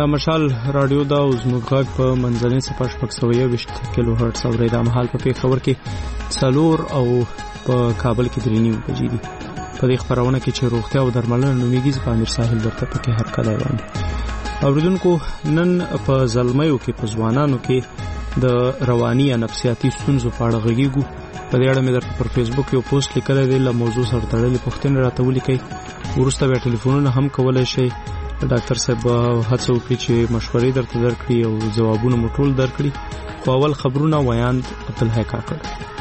دا مشال رادیو دا اوس موږ غږ په منځنۍ صفحه 620 کیلو هرتز اوري دا مهال په پیښور کې 4 او په کابل کې 3 بجې دي. په دې خبرونه کې چې روغتیا او درملنه نومیږي په امیر ساحل درته پکې هر کله وایي. اوریدونکو نن په زلمیو کې په ځوانانو کې د رواني یا نفسیاتي ستونزو په اړه غږیږو. په دې اړه مې درته پر فیسبوک یو پوسټ لیکلی دی، له موضوع سره تړلې پوښتنې راته ولیکئ. وروسته بیا ټلیفونونه هم کولی شئ. ډاکټر صاحب هڅه وکړي چې مشورې درته درکړي او ځوابونه مو ټول درکړي. خو اول خبرونه ویاند عبدالحی کاکړ.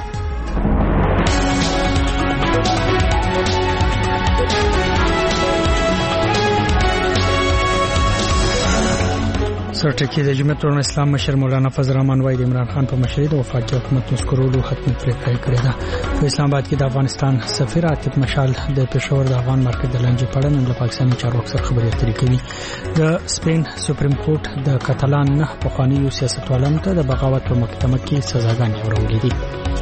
سرټکی د جمعیت الاسلام مشر مولانا فضل الرحمن وای د عمران خان په مشرۍ د وفاقي حکومت مسکرولو حتمی پریکړه کړې ده. په اسلام آباد کې د افغانستان سفیر عاطف مشال د پېښور د افغان مارکیټ د لانجې په اړه نن له پاکستاني چارواکو سره خبرې اترې کوي. د سپین سپریم کورټ د کاتالان نه پخوانیو سیاستوالانو ته د بغاوت په محکمه کې سزاګانې ورولې دي.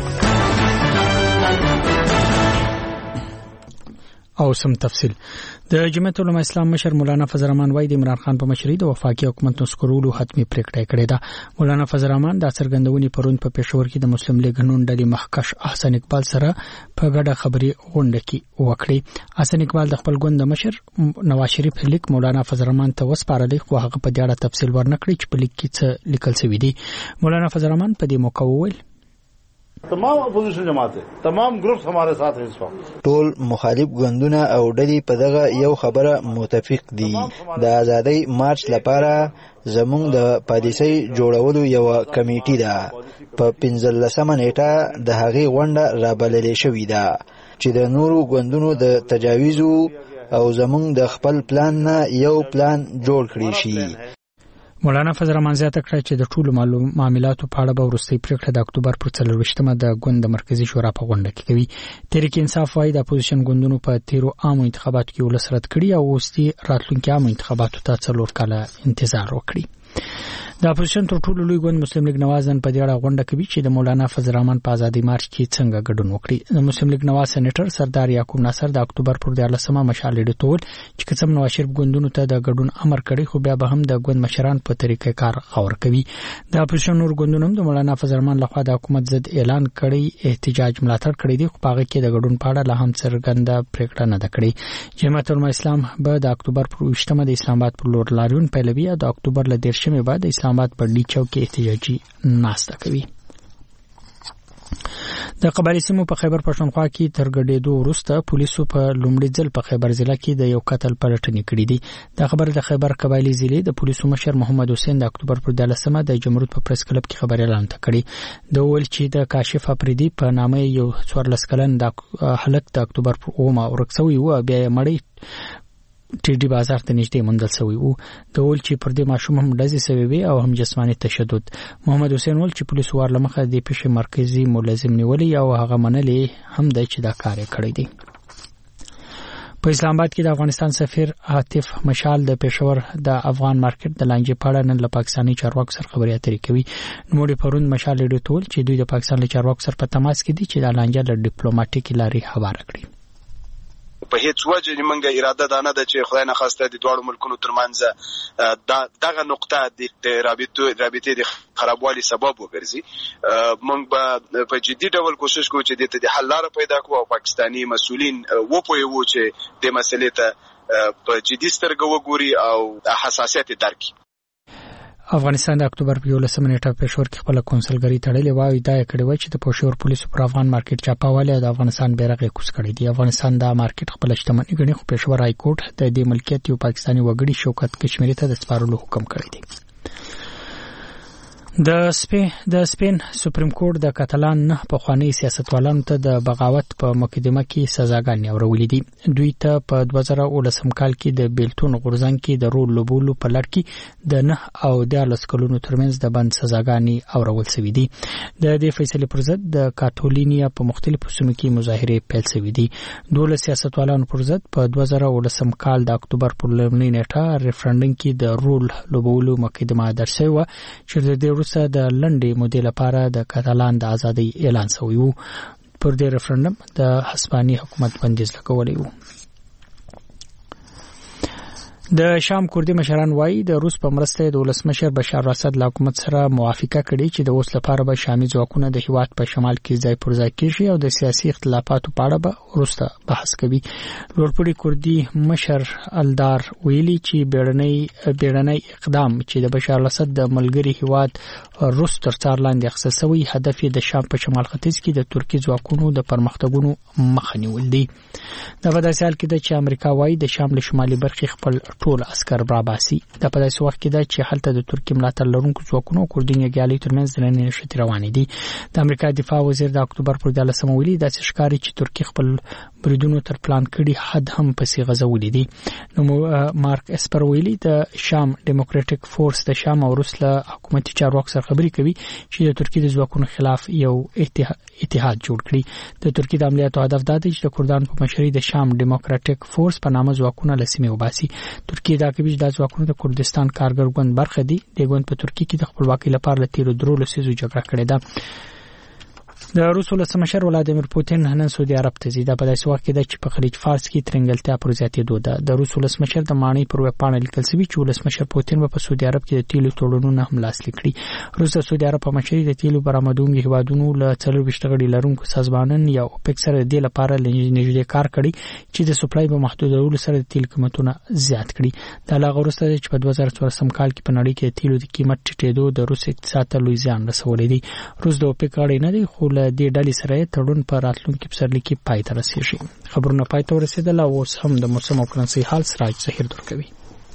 او سم تفصیل د جمعیت الاسلام مشر مولانا فضل الرحمن وای د عمران خان په مشرۍ د وفاقي حکومت مسکرولو حتمی پریکړه کړې ده. مولانا فضل الرحمن د څرګندونې پرون په پېښور کې د مسلم لیگ نون ډلې مخکښ احسن اقبال سره په ګډه خبري غونډه کې وکړي. احسن اقبال د خپل ګوند مشر نواز شریف لیک مولانا فضل الرحمن ته وسپارلې، خو هغه په دې اړه تفصیل ورنکړي چې په لیک کې څه لیکل شوی دی. مولانا فضل الرحمن په دې موقع وویل تمام اپوزیشن جماعت تمام گروپس हमारे साथ हैं इस वक्त. ټول مخالف ګوندونه او ډلې په دغه یو خبره متفق دي. د ازادۍ مارچ لپاره زموږ د پالیسۍ جوړولو یو کمیټه ده. په 15 نیټه د هغې غونډه رابللې شوې ده چې د نورو ګوندونو د تجاویز او زموږ د خپل پلان نه یو پلان جوړ کړی شي. مولانا فضل الرحمن زیاته کړه چې د ټولو معاملاتو په اړه به وروستۍ پریکړه د اکتوبر پر 24مه د ګوند مرکزی شورا په غونډه کې کوي. تحریک انصاف وايي د اپوزیشن ګوندونو په تیرو عامو انتخاباتو کې ولس رد کړي او اوس دي راتلونکي عامو انتخاباتو ته 4 کاله انتظار وکړي. د اپوزیشن تر ټولو لوی ګوند مسلم لیگ نواز نن په دې اړه غونډه کوي چې د مولانا فضل الرحمن په ازادۍ مارچ کې څنګه ګډون وکړي. د مسلم لیگ نواز سېنیټر سردار یعقوب ناصر د اکتوبر پر 14مه مشال ډیټول چې قسم نواز شریف ګوندونو ته د ګډون امر کړی، خو بیا به هم د ګوند مشران په طریقې کار غور کوي. د اپوزیشن نور ګوندونو هم د مولانا فضل الرحمن لخوا د حکومت ضد اعلان کړی احتجاج ملاتړ کړی دی، خو په هغه کې د ګډون په اړه لا هم څرګنده پریکړه نه ده کړې. جمعیت الاسلام به د اکتوبر پر 20مه د اسلام آباد پر لور لاریون پیلوي او د اکتوبر له 10مه بعد د اسلام آباد پر ډی چوک کې احتجاجي ناسته کوي. د قبایلی سیمو په خیبر پښتونخوا کې تر ګډېدو وروسته پولیسو په لومړي ځل په خیبر ضلع کې د یو قتل پلټنې کړې دي. دا خبر د خیبر قبایلی ضلع د پولیسو مشر محمد حسین د اکتوبر پر 14مه د جمهوریت په پریس کلب کې خبري اعلان کړی. د ول چې د کاشف افریدي په نامه یو 14 کلن د هلک د اکتوبر پر 9مه ورکسوي و بیا مړی ټیډي بازار ته نږدې موندل شوی وو. د ول چې پر دې ماشوم هم ډزې شوی وي او هم جسماني تشدد. محمد حسین ول چې پولیسو ورلمخه د پیښې مرکزی ملازم نیولې او هغه منلې هم د چې دا کار کړی دی. په اسلام آباد کې د افغانستان سفیر عاطف مشال د پېښور د افغان مارکیټ د لانجې په اړه نن له پاکستاني چارواکو سره خبرې اترې کوي. نوموړي پرون مشال ډیټول چې دوی د پاکستان له چارواکو سره په تماس کې دي چې د لانجې له ډیپلوماټیکي لارې هواره کړي. په هیڅ وجه موږ اراده ده نه ده چې خدای نه خواسته د دواړو ملکونو ترمنځ دغه نقطه د رابطې د خرابوالي سبب وګرځي. موږ به په جدي ډول کوشش کوو چې د حل لاره پیدا کړو او پاکستاني مسؤلین وپوهوو چې د مسلې ته په جدي سترګه وګوري او حساسیت درک کړي. افغانستان د اکتوبر په 11مه نیټه پېښور کې خپل کونسلګری تړلې وای دا کړي و چې د پېښور پولیسو پر افغان مارکیټ چاپاواله د افغانستان بیرغ کوس کړی دی. افغانستان د مارکیټ خپل شتمنۍ غني، خو پېښور هاي کورټ د دې ملکیت یو پاکستاني وګړي شوکت کشمیری ته د سپارلو حکم کړی دی. د سپین سپریم کورټ د کاتالان نه پخوانی سیاستوالانو ته د بغاوت په مقدمه کې سزاګانې اورولې دي. دوی ته په 2019 کال کې د بیلتون غورځنګ کې د رول لوبولو په لړ کې د 9 او 10 کلونو ترمنځ د بند سزاګانې اورول شوې دي. د دې فیصلې پر ضد د کاتالونیا په مختلفو سیمو کې مظاهره پیل شوې دي. 12 سیاستوالانو پر ضد په 2019 کال د اکتوبر پر لومړۍ نیټه ریفرندم کې د رول لوبولو مقدمه درشوي و چې د وروسته د لنډې مودې لپاره د کاتالان د ازادۍ اعلان شوی و. پر دې ریفرندم د هسپانیې حکومت بندیز لګولی و. د شام کوردي مشران وایي د روس په مرسته د ولسمشر بشار اسد له حکومت سره موافقه کړې چې د اوس لپاره به شامي ځواکونه د هیواد په شمال کې ځای پر ځای کیږي او د سیاسي اختلافاتو په اړه به وروسته بحث کوي. لوړپوړي کوردي مشر الدار ویلي چې بیړنی اقدام چې د بشار اسد د ملګری هیواد روس تر څار لاندې اخیستل شوی هدف یې د شام په شمال ختیځ کې د ترکی ځواکونو د پرمختګونو مخه نیول دي. دا په داسې حال کې ده چې امریکا وایي د شام له شمالي برخې خپل ټول عسكر براباسي. دا په داسې وخت کې ده چې هلته د ترکی ملاتړ لرونکو ځواکونو کوردین یګالي ترمنځ د نښتې روانې دي. د امریکا دفاع وزیر د اکتوبر پر 13 ویلي دا چې ښکاري چې ترکی خپل بریدونو تر پلان کړي حد هم پسې غځولې دي. نو مارک اسپر ویلي د شام ډیموکراټیک فورس د شام او روس له حکومتي چارواکو سره خبرې کوي چې د ترکی د ځواکونو خلاف یو اتحاد جوړ کړي. د ترکی د عملیاتو هدف دا دی چې د کردان په مشرۍ د شام ډیموکراټیک فورس په نامه ځواکونه له سیمې وباسي. ترکیه دا کوي چې د ځواکونو د کردستان کارګر ګوند برخه دي. د ګوند په ترکیه کې د خپلواکۍ لپاره له تیرو 3 لسیزو جګړه کړې ده. د روس ولسمشر ولادیمیر پوتین نن سعودي عرب ته ځي. دا په داسې وخت کې ده چې په خلیج فارس کې ترنګلتیا پر زیاتېدو ده. د روس ولسمشر د مانی پر وپاڼه لیکل شوی چې ولسمشر پوتین په سعودي عرب کې د تیلو تړونونه هم لاسلیک کړي. روس د سعودي عرب په مشرۍ د تیلو برآمدونکو هیوادونو له 24 غړي لرونکو سازمانن یا اوپک سره د لپاره نږدې کار کړي چې د سپلای په محدودولو سره د تیل قیمتونه زیات کړي. دا لا غوښته چې په 2014 کال کې په نړۍ کې د تیلو د قیمت ټیټېدو د روس اقتصاد ته لوی زیان رسولی دی. روس د اوپک غړی نه دی خو له دې ډلې سره تړون پر راتلونکي پسرلي کې پای ته رسیږي. خبرونه پای ته ورسېدل او اوس هم د موسم او کرنسي حال سراج ظهیر درکوي.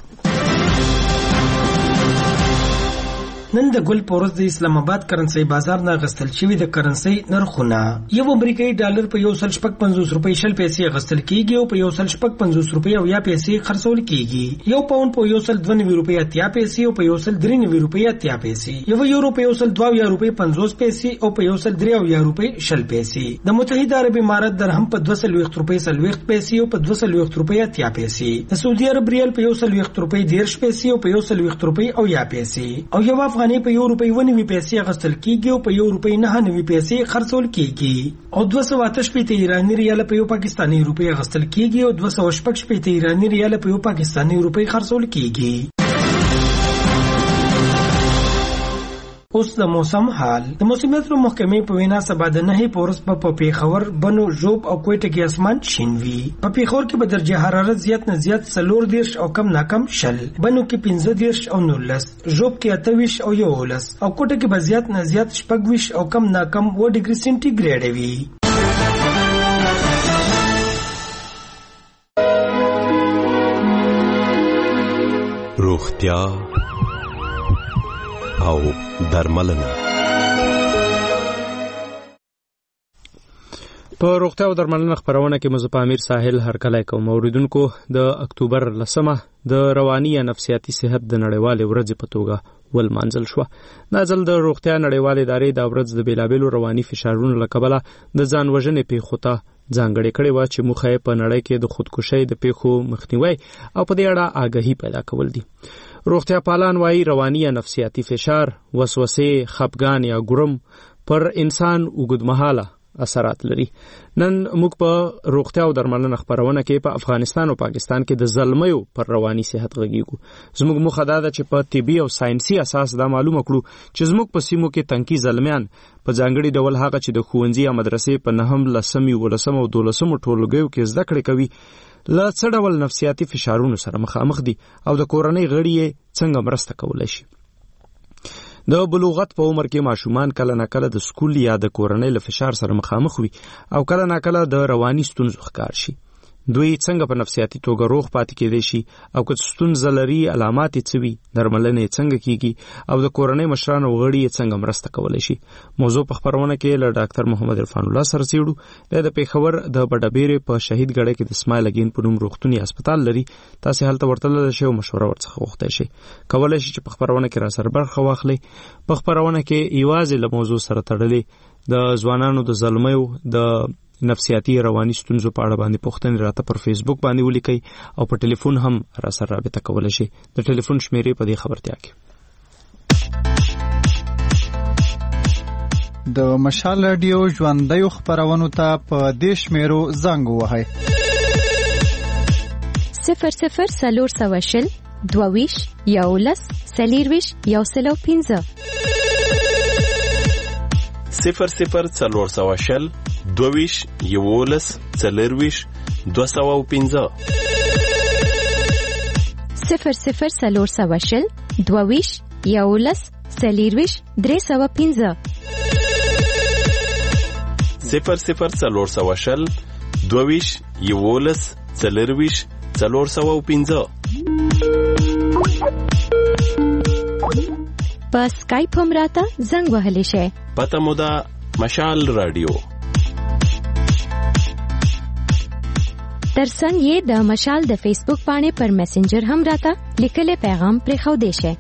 نن د ګل پورز د اسلام آباد کرنسي بازار نه غستل شوی د کرنسي نرخونه یو امریکایي ډالر په 1.50 روپۍ شل پیسې غستل کیږي او په 1.50 روپۍ او یا پیسې خرڅول کیږي. یو پاوند په 1.92 روپۍ اتیا پیسې او په 1.93 روپۍ اتیا پیسې. یو یورو په 1.2 روپۍ 50 پیسې او په 1.3 روپۍ شل پیسې. د متحده عرب امارات درهم په 2.20 روپۍ 40 پیسې او په 2.20 روپۍ اتیا پیسې. د سعودي عرب ریال په 1.20 روپۍ 10 پیسې او په 1.20 روپۍ او یا پیسې. او یو افغاني په 1 روپۍ 90 پیسې غستل کیږي او په 1 روپۍ 99 پیسې خرڅول کیږي. او 288 ایرانی ریال په 1 پاکستانی روپۍ غستل کیږي او 288 ایرانی ریال په 1 پاکستانی روپۍ خرڅول کیږي. اوس د موسم حال. د موسمیات محکمې په وینا سبا د 9 پورس په پیښور بنو ژوب او کوټه کې اسمان شین وي. په پیښور کې به درجه حرارت زیات نه زیات 40 او کم نه کم 10. بنو کې 15 او 19. ژوب کې 28 او 11 او کوټه کې به زیات نه زیات 26 او کم نه کم 2 ډیګري سنټیګریډ وي. روغتیا او درملنه. په روغتیا او درملنه خبرونه کې مزه امیر ساحل هرکلی کوم. اوریدونکو د اکتوبر 10 د رواني یا نفسیاتي صحت د نړیوالې ورځې په توګه ولمانځل شو. دا ځل د روغتیا نړیوالې ادارې د ورځ د بیلابیلو رواني فشارونو له کبله د ځان وژنې پیښو ته ځانګړې کړې و چې موخه یې په نړۍ کې د خودکشۍ د پیښو مخنیوي او په دې اړه آگاهي پیدا کول دي. روغتیا پالان وايي رواني یا نفسیاتي فشار، وسوسې، خپګان یا ګرم پر انسان اوږدمهاله اثرات لري. نن موږ په روغتیا او درملنه خبرونه کې په افغانستان او پاکستان کې د زلمیو پر رواني صحت غږیږو. زموږ مخه دا ده چې په طبي او ساينسي اساس دا معلومه کړو چې زموږ په سیمو کې تنکي زلمیان په ځانګړي ډول هغه چې د ښوونځي یا مدرسې په 9 10 او 12 ټولګیو کې زده کړې کوي له څه ډول نفسیاتي فشارونو سره مخامخ دي او د کورنۍ غړي یې څنګه مرسته کولای شي. د بلوغت په عمر کې ماشومان کله ناکله د سکول یا د کورنۍ له فشار سره مخامخ وي او کله ناکله د رواني ستونزو ښکار شي. دوی څنګه په نفسیاتي توګه روغ پاتې کېدای شي او که ستونزه لري علامات یې څه وي، درملنه یې څنګه کیږي او د کورنۍ مشرانو غړي یې څنګه مرسته کولی شي. موضوع په خبرونه کې له ډاکټر محمد عرفان الله سره څېړو. د پیښور د بډابېرې په شهید ګړی کې د اسماعیل اګین په نوم روغتوني هسپتال لري. تاسې هلته ورتللی شئ او مشوره ورڅخه غوښتی شئ. کولی شئ چې په خبرونه کې راسره برخه واخلئ. په خبرونه کې یوازې له موضوع سره تړلې د ځوانانو د زلمیو د نفسیاتي رواني ستونزو په اړه باندې پوښتنې راته پر فیسبوک باندې ولیکئ او په ټلیفون هم راسره رابطه کولی شئ. د ټلیفون شمیرې په دې خبرتیا کې د مشال رادیو ژوندیو خبرونو ته په دې شمیرو زنګ ووهئ 00 22 11 40 115 00 22 11 40 215 00 22 11 40 315 00 22 11 40 415 په سکایپ هم راته زنګ وهلی شي. پته مو ده مشال رادیو. ترڅنګ یې د مشال د فیسبوک باندې پر میسنجر هم راته لیکلي پیغام پرې خو دی شي.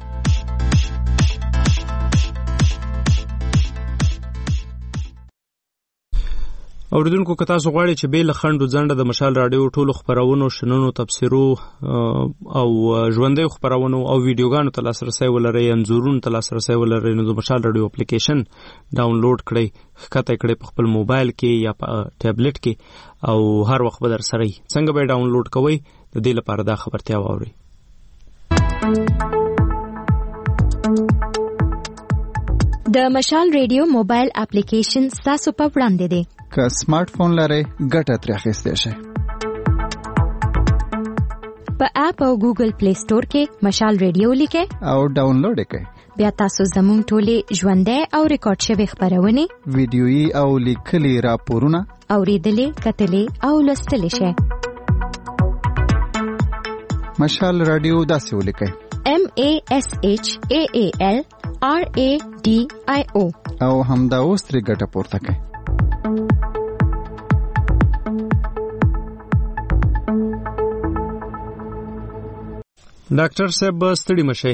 اوریدونکو که تاسو غواړئ چې بیل خندو ځنډه د مشال رادیو ټولو خبرونو شننو تبصرو او ژوندۍ خبرونو او ویډیوګانو ته لاسرسي ولرئ انځورونو ته لاسرسي ولرئ نو د مشال رادیو اپلیکیشن ډاونلوډ کړئ ښکته کړئ په خپل موبایل کې یا په ټابلیټ کې او هر وخت به در سره وي. څنګه به ډاونلوډ کوئ د دې لپاره دا خبرتیا واورئ. د مشال رادیو موبایل اپلیکیشن تاسو په وړاندې دی. که سمارټ فون لرئ ګټه ترې اخیستی شئ. په اپ او ګوګل پلی سٹور کې مشال رادیو لیکئ او ډاونلوډ یې کړئ. بیا تاسو زموږ ټولې ژوندۍ او ریکارډ شوې خبرونه ویډیويي او لیکلي راپورونه اوریدلې کتلې او لوستلې شئ. مشال رادیو داسې ولیکئ MASHAALRADIO او همدا اوس ترې ګټه پورته کړئ. ډاکټر صاحب ستړي مشئ.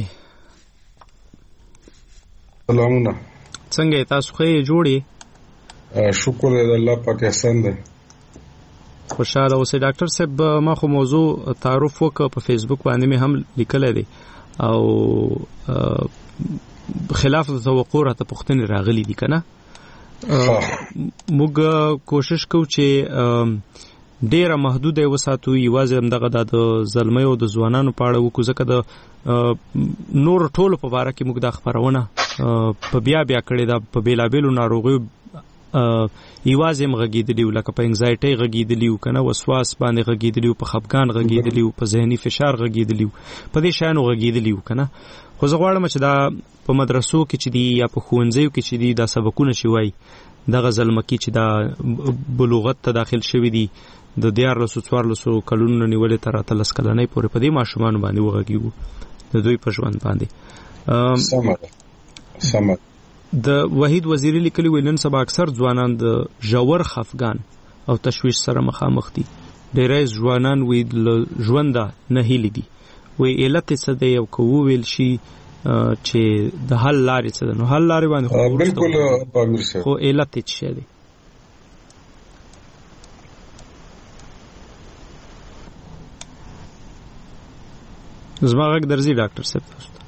سلامونه. څنګه تاسو خې جوړې؟ شکر دې الله پاک احسان دی. خوشاله اوسئ. ډاکټر صاحب ما خو موضوع تعارف وکړ په فیسبوک باندې مې هم لیکل دي او خلاف توقع راته پوښتنې راغلي دي کنه. موږ کوشش کوو چې ډیره محدوده وساتو یوازې همدغه د ظلمۍ او د ځوانانو په اړه وکړو ځکه د نور ټولو په باره کې موږ د خبرونه په بیا کړې ده. په بیلابیلو ناروغیو یوازې هم غږېدلي لکه په انگزایټۍ غږېدلي و کنه وسواس باندې غږېدلي و په خفګان غږېدلي و په ذهني فشار غږېدلي و په دې شیانو غږېدلي و کنه. خو زه غواړم چې دا په مدرسو کې چې دي یا په ښوونځیو کې چې دي دا سبقونه چې وایي دغه زلمکي چې دا بلوغت ته داخل شوي دي د 14 کلونو نیولې تر 13 کلنۍ پورې په دې ماشومان باندې وغږیږو د دوی په ژوند باندې. سمه د وحید وزیری لیکلي وینن سبا اکثر ځوانان د ژور خفګان او تشویش سره مخامخ دي. ډېری ځوانان وی ژوند نه هیلي دي وی علت څه دی او کو ویل شي چې د حل لارې څه ده. نو حل لارې باندې بالکل پامیر شه خو علت څه دی؟ زما غږ درځي ډاکټر صاحب؟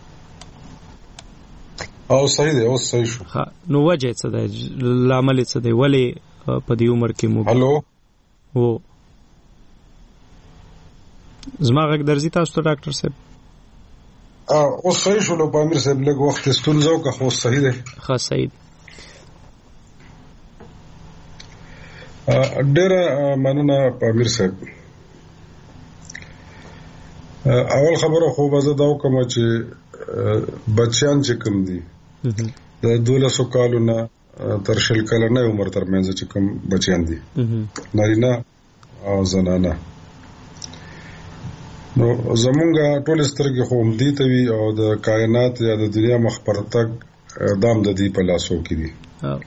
او صحیح دی او صحیح شو. نو وجه څه دی؟ لامل څه دی؟ ولی په دې عمر کې مو هالو و زما غږ درځي تاسو ته ډاکټر صاحب؟ او صحیح شو نو پامیر صاحب لږ وخت ستونزه او که خو صحیح دی. ښه صحیح دی. ډېره مننه پامیر صاحب. اول خبره خو به زه دا وکړم چې بچیان چې کوم دي د 12 کالو نه تر 20 کلنۍ عمر ترمنځ چې کوم بچیان دي نارینه او زنانه نو زمونږه ټول سترګې خو هم دي ته وي او د کائنات یا د دنیا مخ پر تک دام د دې په لاسو کې دي.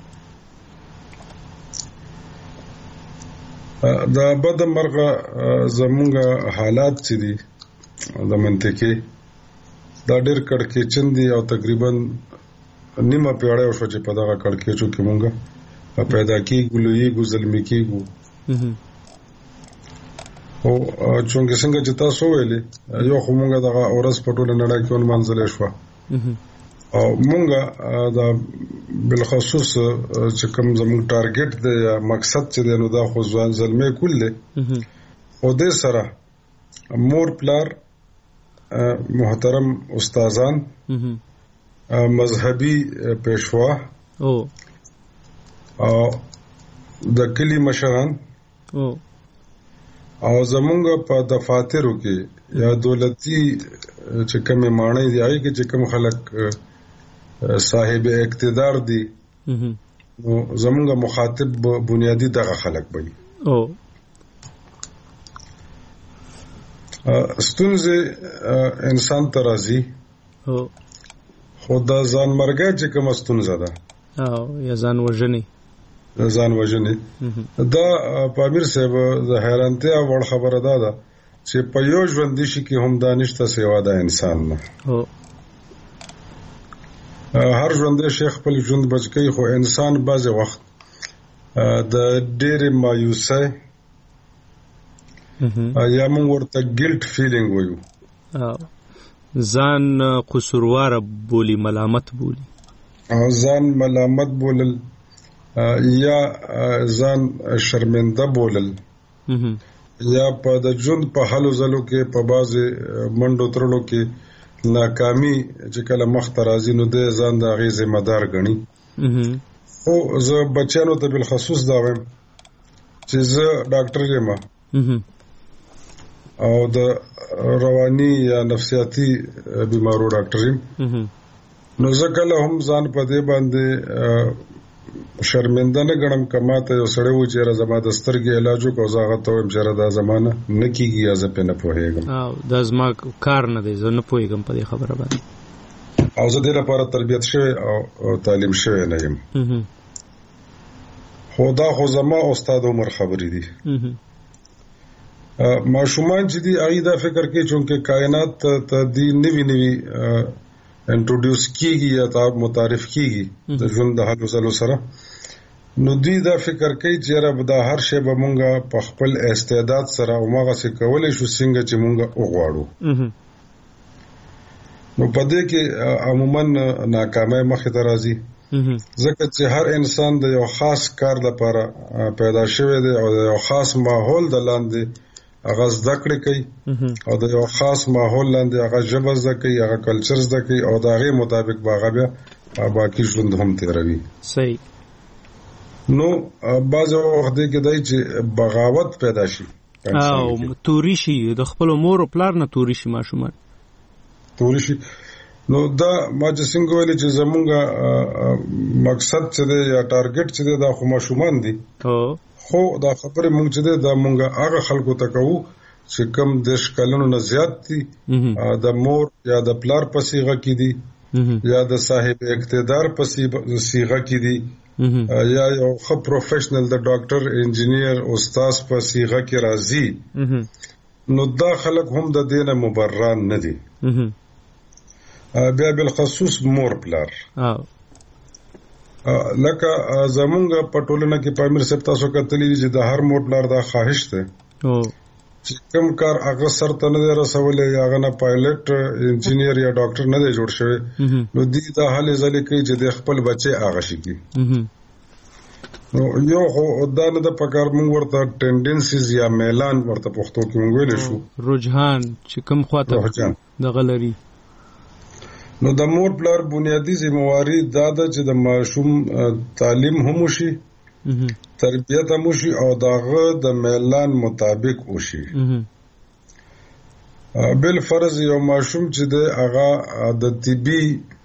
دا بد مرغه زمونږه حالات چې دي د منطقې دا ډېر کړکېچن دي او تقریبا نیمه پیړۍ شو چې په دغه کړکېچو کې مونږه پیدا کیږو لویږو ظلمي کیږو. او چونګې څنګه چې تاسو ویلې یو خو مونږه دغه اورس په ټوله نړۍ کې ونمانځلې شوه او مونږه دا بالخصوص چې کوم زموږ ټارګټ دی یا مقصد چې دی نو دا خو ځلمې کول دی او دې سره مور پلار محترم استادان مذهبي پیشوا او د کلی مشران او زمونږ په دفاترو کې یا دولتي چې کومه مانې دی هغه کې چې کوم خلک صاحب اقتدار دي نو زمونږ مخاطب بنیادی دغه خلک وي او ستونزه انسان ترازی خدا ځان مرګه چې کوم ستونزه ده او یا ځان وژنې دا پامیر صاحب د حیرانتیا وړ خبره ده چې په یو ژوند شي کې هم دانشته سیوا ده انسان نه هر ژوند شیخ خپل ژوند بچی خو انسان بعض وخت د ډېر مایوسه یا موږ ورته ګیلټ فیلینګ وایو ځان قصوروار بولی ملامت بولی ځان ملامت بولل یا ځان شرمنده بولل یا په د ژوند په حالو زلو کې په بازي منډو ترلو کې ناکامي چې کله مخ ترازی نو د ځان د غي ذمہ دار غني او زه بچانو ته بل خصوص دا وایم چې زه ډاکټر یم او د رواني یا نفسیاتي بیمارو ډاکټر یم نو زه کله هم ځان په دې باندې شرمنده نه غنم کما ته یو سړی و چې را زما د سترګې علاج کو زاغه ته هم چې را دا زمانہ نکیږي یا زه په نه پوهیږم او د زما کار نه دی زه نه پوهیږم په دې خبره باندې او زه د لپاره تربیت شوی او تعلیم شوی نه یم خدا خو زما استاد عمر خبرې دي ماشومان چې دی اې دا فکر کوي چې کائنات ته دی نوی انټروډیوس کیږي یا متعارف کیږي د ژوند د حالو زلو سره نو دی دا فکر کوي چې را به هر شی به مونږه په خپل استعداد سره او ماغه څه کولای شو څنګه چې مونږه وغواړو نو په دې کې عموما ناکامه مخې ته راځي ځکه چې هر انسان د یو خاص کار لپاره پیدا شوی دی او د یو خاص ماحول د لاندې هغه زده کړې کوي او د یو خاص ماحول لاندې هغه ژبه زده کوي هغه کلچر زده کوي او د هغه مطابق باغه بیا باقي ژوند هم تیروي صحیح نو بعض وخت کې دای چې بغاوت پیدا شي او توري شي د خپل مور او پلار نه توري شي ماشومان توري شي نو دا ما چې څنګه ویل چې زمونږه مقصد څه دی یا ټارګټ څه دی دا خو ماشومان دي خو دا خبره مونږ چې دا مونږه هغه خلکو ته کوو چې کم د شکلونو نه زیات دي د مور یا د پلار په صيغه کې دي یا د صاحب اقتدار په صيغه کې دي یا یو خو پروفیشنل د ډاکټر انجینیر استاد په صيغه کې راځي نو دا خلک هم د دینه مبرران نه دي بیا بالخصوص مور پلار لکه زمونږ په ټولنه کې پامیر صاحب تاسو کتلی چې د هر مور پلار دا خواهش ده چې کوم کار هغه سر ته نه رسولې هغه نه پایلټ انجینیر یا ډاکټر نه دی جوړ شوی نو دې دا حل ځلې کوي چې د خپل بچي هغه شي کی نو یو خو دا نه د پکار مونږ ورته ټینډنسیز یا میلان ورته پښتو کې مونږ ویل شو رجحان چې کوم خواته د غلري نو د مور پلار بنیادی ذمہواری دا ده چې د ماشوم تعلیم هم شي تربیت هم شي او داغه د میلان مطابق وشي بل فرض یو ماشوم چې د هغه د طبي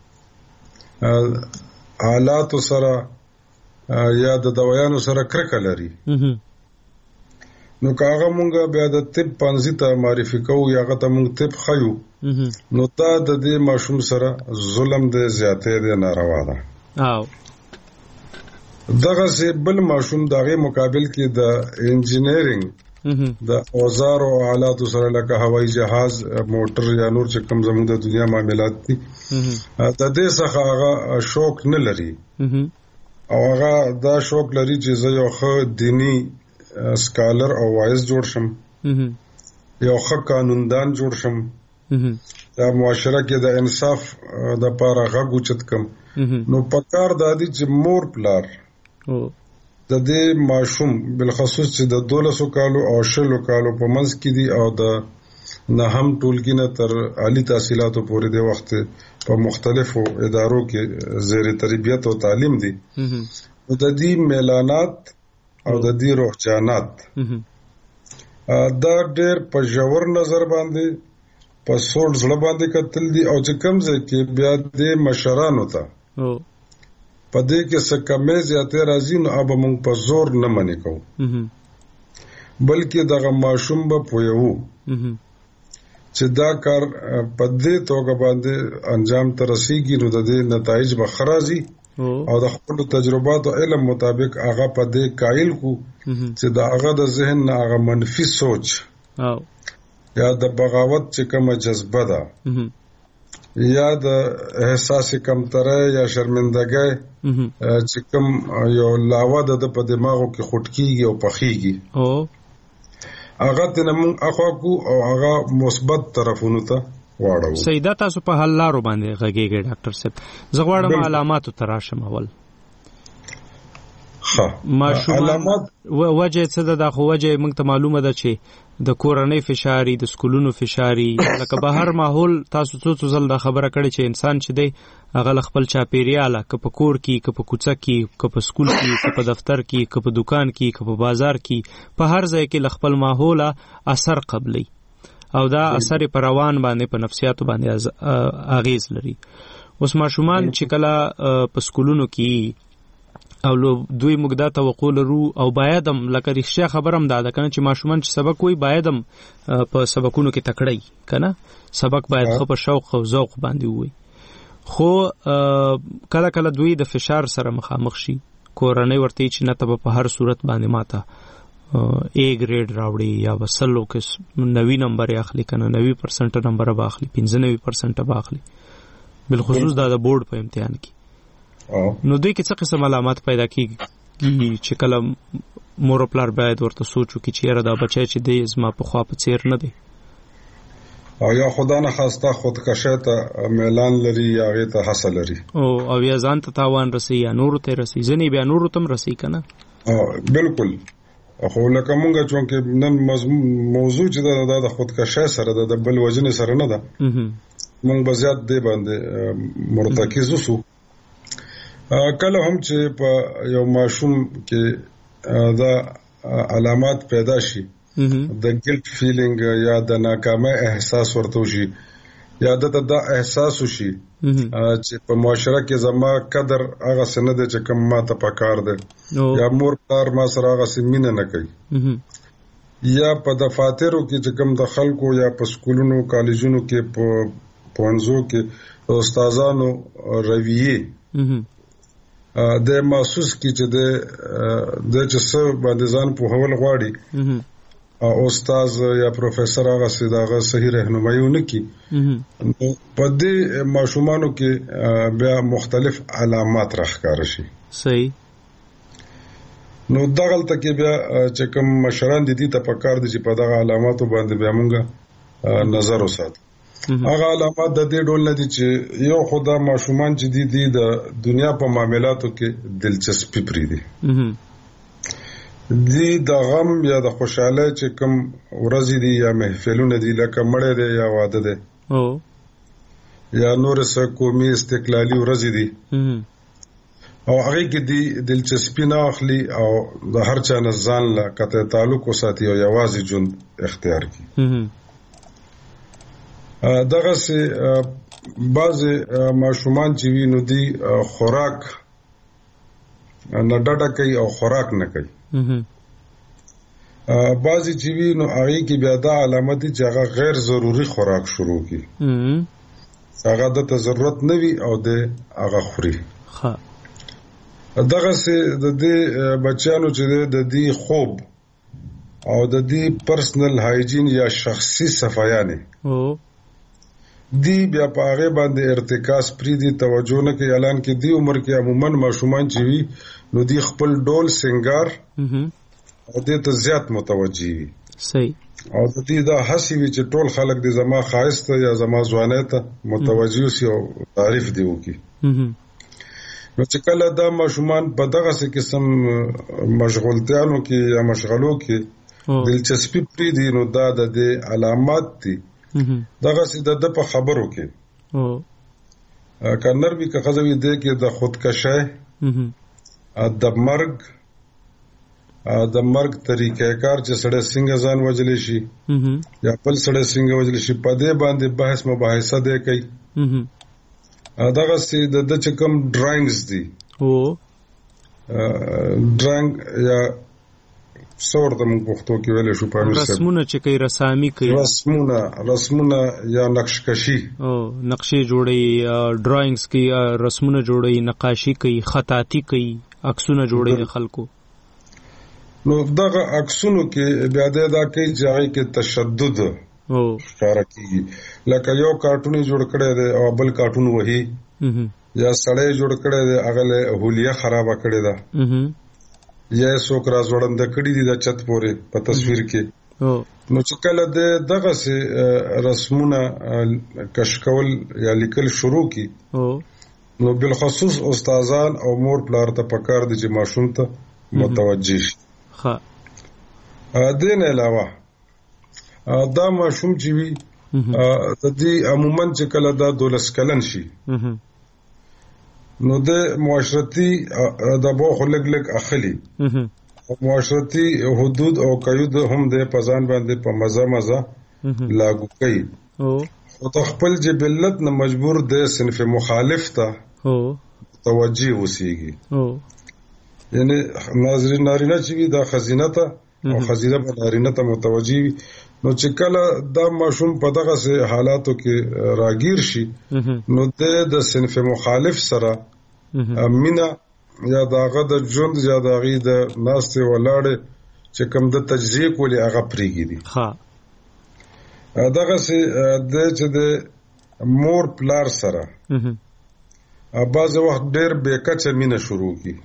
حالات سره یا د دوايانو سره کرکه لري نو کاغه مونږه بیا د طب پانزي ته معرفي کوو یا هغه ته مونږ طب خيو نو تا د دې ماشوم سره ظلم د زیاتې د ناروا ده او دغه سه بل ماشوم دغه مقابل کې د انجینیرینګ د اوزار او آلات سره لکه هوایي جهاز موټر یا نور چې کوم زموږ د دنیا معاملات دي د دې څخه هغه شوق نه لري او هغه دا شوق لري چې زه یو ښه دینی سکالر او وایز جوړ شم یو ښه قانوندان جوړ شم دا معاشره کې د انصاف د پاره غږ اوچت کم نو پکار دادی چې مور پلار د دې ماشوم بالخصوص چې د 1200 کالو او 10 کالو په منځ کې دي او د نه هم ټولګي نه تر عالی تحصیلاتو پورې د وخت په مختلفو ادارو کې زیر تربیت او تعلیم دي. د دې میلانات او د دې روحجانات دا ډېر په ژور نظر باندې په سوړ زړه باندې کتل دي او چې کوم ځای کې بیا د مشرانو ته په دې کې څه کمې زیاتې راځي نو اب موږ په زور نه منې کوو بلکې دغه ماشوم به پوهیو چې دا کار په دې توګه باندې انجام ته رسیږي نو د دې نتایج به ښه راځي او د خپل تجربات او علم مطابق هغه په دې قائل کو چې دا هغه د ذهن نه هغه منفي سوچ یا د بغاوت چې کومه جذبه ده یا د احساس کمترۍ یا شرمندګۍ چې کوم یو لاوه د په دماغو کې خټکیږي او پخیږي هغه ته موږ اخوا کو او هغه مثبت طرفونو ته واړو. سیدا تاسو په حل لارو باندې غږیږئ ډاکټر صاحب. زه غواړم علاماتو ته راشم. اول علامات وجه څه ده؟ خو وجه موږ ته معلومه ده چې د کورنۍ فشاري، د سکولونو فشاري، لکه بهر ماحول. تاسو څو ځل دا خبره کړې چې انسان چې دی هغه خپل چاپیریال که په کور کې، که په کوڅه کې، که په سکول کې، که په دفتر کې، که په دکان کې، که په بازار کې، په هر ځای کې خپل ماحول اثر قبلي او دا اثر پر روان باندې په نفسیاتو باندې اغیز لري. اوس ماشومان چې کله په سکولونو کې او دوی موږ دا توقع لرو او باید هم لکه رښتیا خبرم دا ده کنه چې ماشومان چې سبق وایي باید هم په سبقونو کې تکړه کنه، سبق باید خو په شوق او ذوق باندې وایي. خو کله کله دوی د فشار سره مخامخ شي، کورنۍ ورته چې نه ته په هر صورت باندې ماته A گریډ راوړي یا وسلو کې 90 نمبر اخلي کنه، 90% نمبر به اخلي، 95% به اخلي، بالخصوص دا د بورډ په امتحان کې. نو دوی کې څه قسم علامات پیدا کیږي چې کله مور او پلار باید ورته سوچو کې چیرې دا بچی چې دی زما په خوا په څیر نه دی او یا خدا نه خواسته خودکشي ته میلان لري یا هغه ته حاصل لري او یا ځان ته تاوان رسي یا نور ته رسي، ځنی بیا نور تم رسي کنه. بالکل. خو لکه مونږ چې نن موضوع چې دا د خودکشي سره د بل وجنه سره نه ده، مونږ به زیات دی باندې مرتکز وسو. کله هم چې په یو ماشوم کې دا علامات پیدا شي، د ګلټ فیلینګ یا د ناکامۍ احساس ورته شي یا د احساس شي چې په معاشره کې زما قدر هغه څه نه دی چې کوم ما ته پکار دی، یا مور پلار ما سره هغه څه مینه نه کوي، یا په دفاترو کې چې کوم د خلکو یا په سکولونو کالجونو کې په پوهنځو کې استادانو رویه د محسوس کی چې د چې څه باندې ځان په هول غواړي استاد یا پروفیسور هغه سیداغه صحیح راهنمایي ونکي. په دې ماشومانو کې بیا مختلف علامات راښکار شي. صحیح. نو دغلته کې بیا چې کوم مشران دي ته پکار دي چې په دغه علاماتو باندې بیا موږ نظر وساتو. هغه علامات د دې ډول نه دي چې یو خدا ماشومان چې دي د دنیا په معاملاتو کې دلچسپي پری دي، دی د غم یا د خوشاله چې کوم ورځې دي یا محفلونه دي لکه مړه دي یا واده دي یا نور څه قومي استقلالي ورځې دي او هغه کې دي دلچسپي نه اخلي او د هر چا نه ځان لا قطع تعلق وساتي او یوازې ژوند اختیار کړي. دغه سه بعض ماشومان چې وینو دي خوراک نه ډډه کوي او خوراک نه کوي، بعضی چې وینو هغه کې بیا دا علامت دي چې هغه غیر ضروري خوراک شروع کی، هغه د ضرورت نه وي او د هغه خوري. دغه سه د دې بچیانو چې د دې خوب او د دې پرسنل هایجین یا شخصي صفایانه دی بیا په هغه باندې ارتکاز پری دی توجه نه کوي. اعلان کې دی عمر کې عموما ماشومان چې وي نو دی خپل ډول سنگار او دې ته زیات متوجي وي. صحیح. او د دې دا حسی وي چې ټول خلک د زما خاصه یا زما ځوانه ته متوجي وي او تعریف دی وکي. نو چې کله دا ماشومان په دغه څه قسم مشغولتیانو کې یا مشغلو کې دلچسپي پری دی نو دا د علامات دي دغه سي د په خبرو کې کنر وی که خزوی دی کې د خودکشي د مرګ طریقې کار چې سړی څنګه ځان وجلی شي یا بل سړی څنګه وجلی شي په دې باندې بحث مباحثه دی کوي دغه سي د چې کوم ډراینګز دي ډراینګ یا څور د موږ پښتو کې ویل شو په رسمونه چې کوي رسامي کوي رسمونه یا نقشکشي نقشې جوړي ډراینګز کوي رسمونه جوړي نقاشي کوي خطاطي کوي عکسونه جوړي خلکو نو دغه عکسونو کې بیا دا کوي چې هغه کې تشدد ښکارا کیږي لکه یو کارټون جوړ کړی دی او بل کارټون وਹੀ یا سړی جوړ کړی دی هغه له هولیه خراب کړی دا یا څوک راځوړند کړی دی د چت پورې په تصویر کې نو چې کله دغه سي رسمونه کشکول یا لیکل شروع کی نو بالخصوص استادان او مور پلار ته پکار دي چې ماشوم ته متوجه شي دین علاوه دا ماشوم چې وي د دې عموما چې کله دا 12 کلن شي نو د معاشرتي د بو خلک اخلي معاشرتي حدود او قید هم د پزان باندې په مزه لاگو کوي او خپل جبلت نه مجبور د صنف مخالف ته توجه وسیږي یعنی ناظرین نارینه چې دا خزینه ته او خزینه په نارینه ته متوجه وي نو چې کله دا ماشوم په دغه سه حالاتو کې راګیر شي نو د صنف مخالف سره مینا یا داغه د ژوند یا داغه د ناست ولاړ چې کوم د تجزیه کولی هغه پریږي دي دغه سه د چې د مور پلار سره بعض وخت ډېر بیکچه مینا شروع کی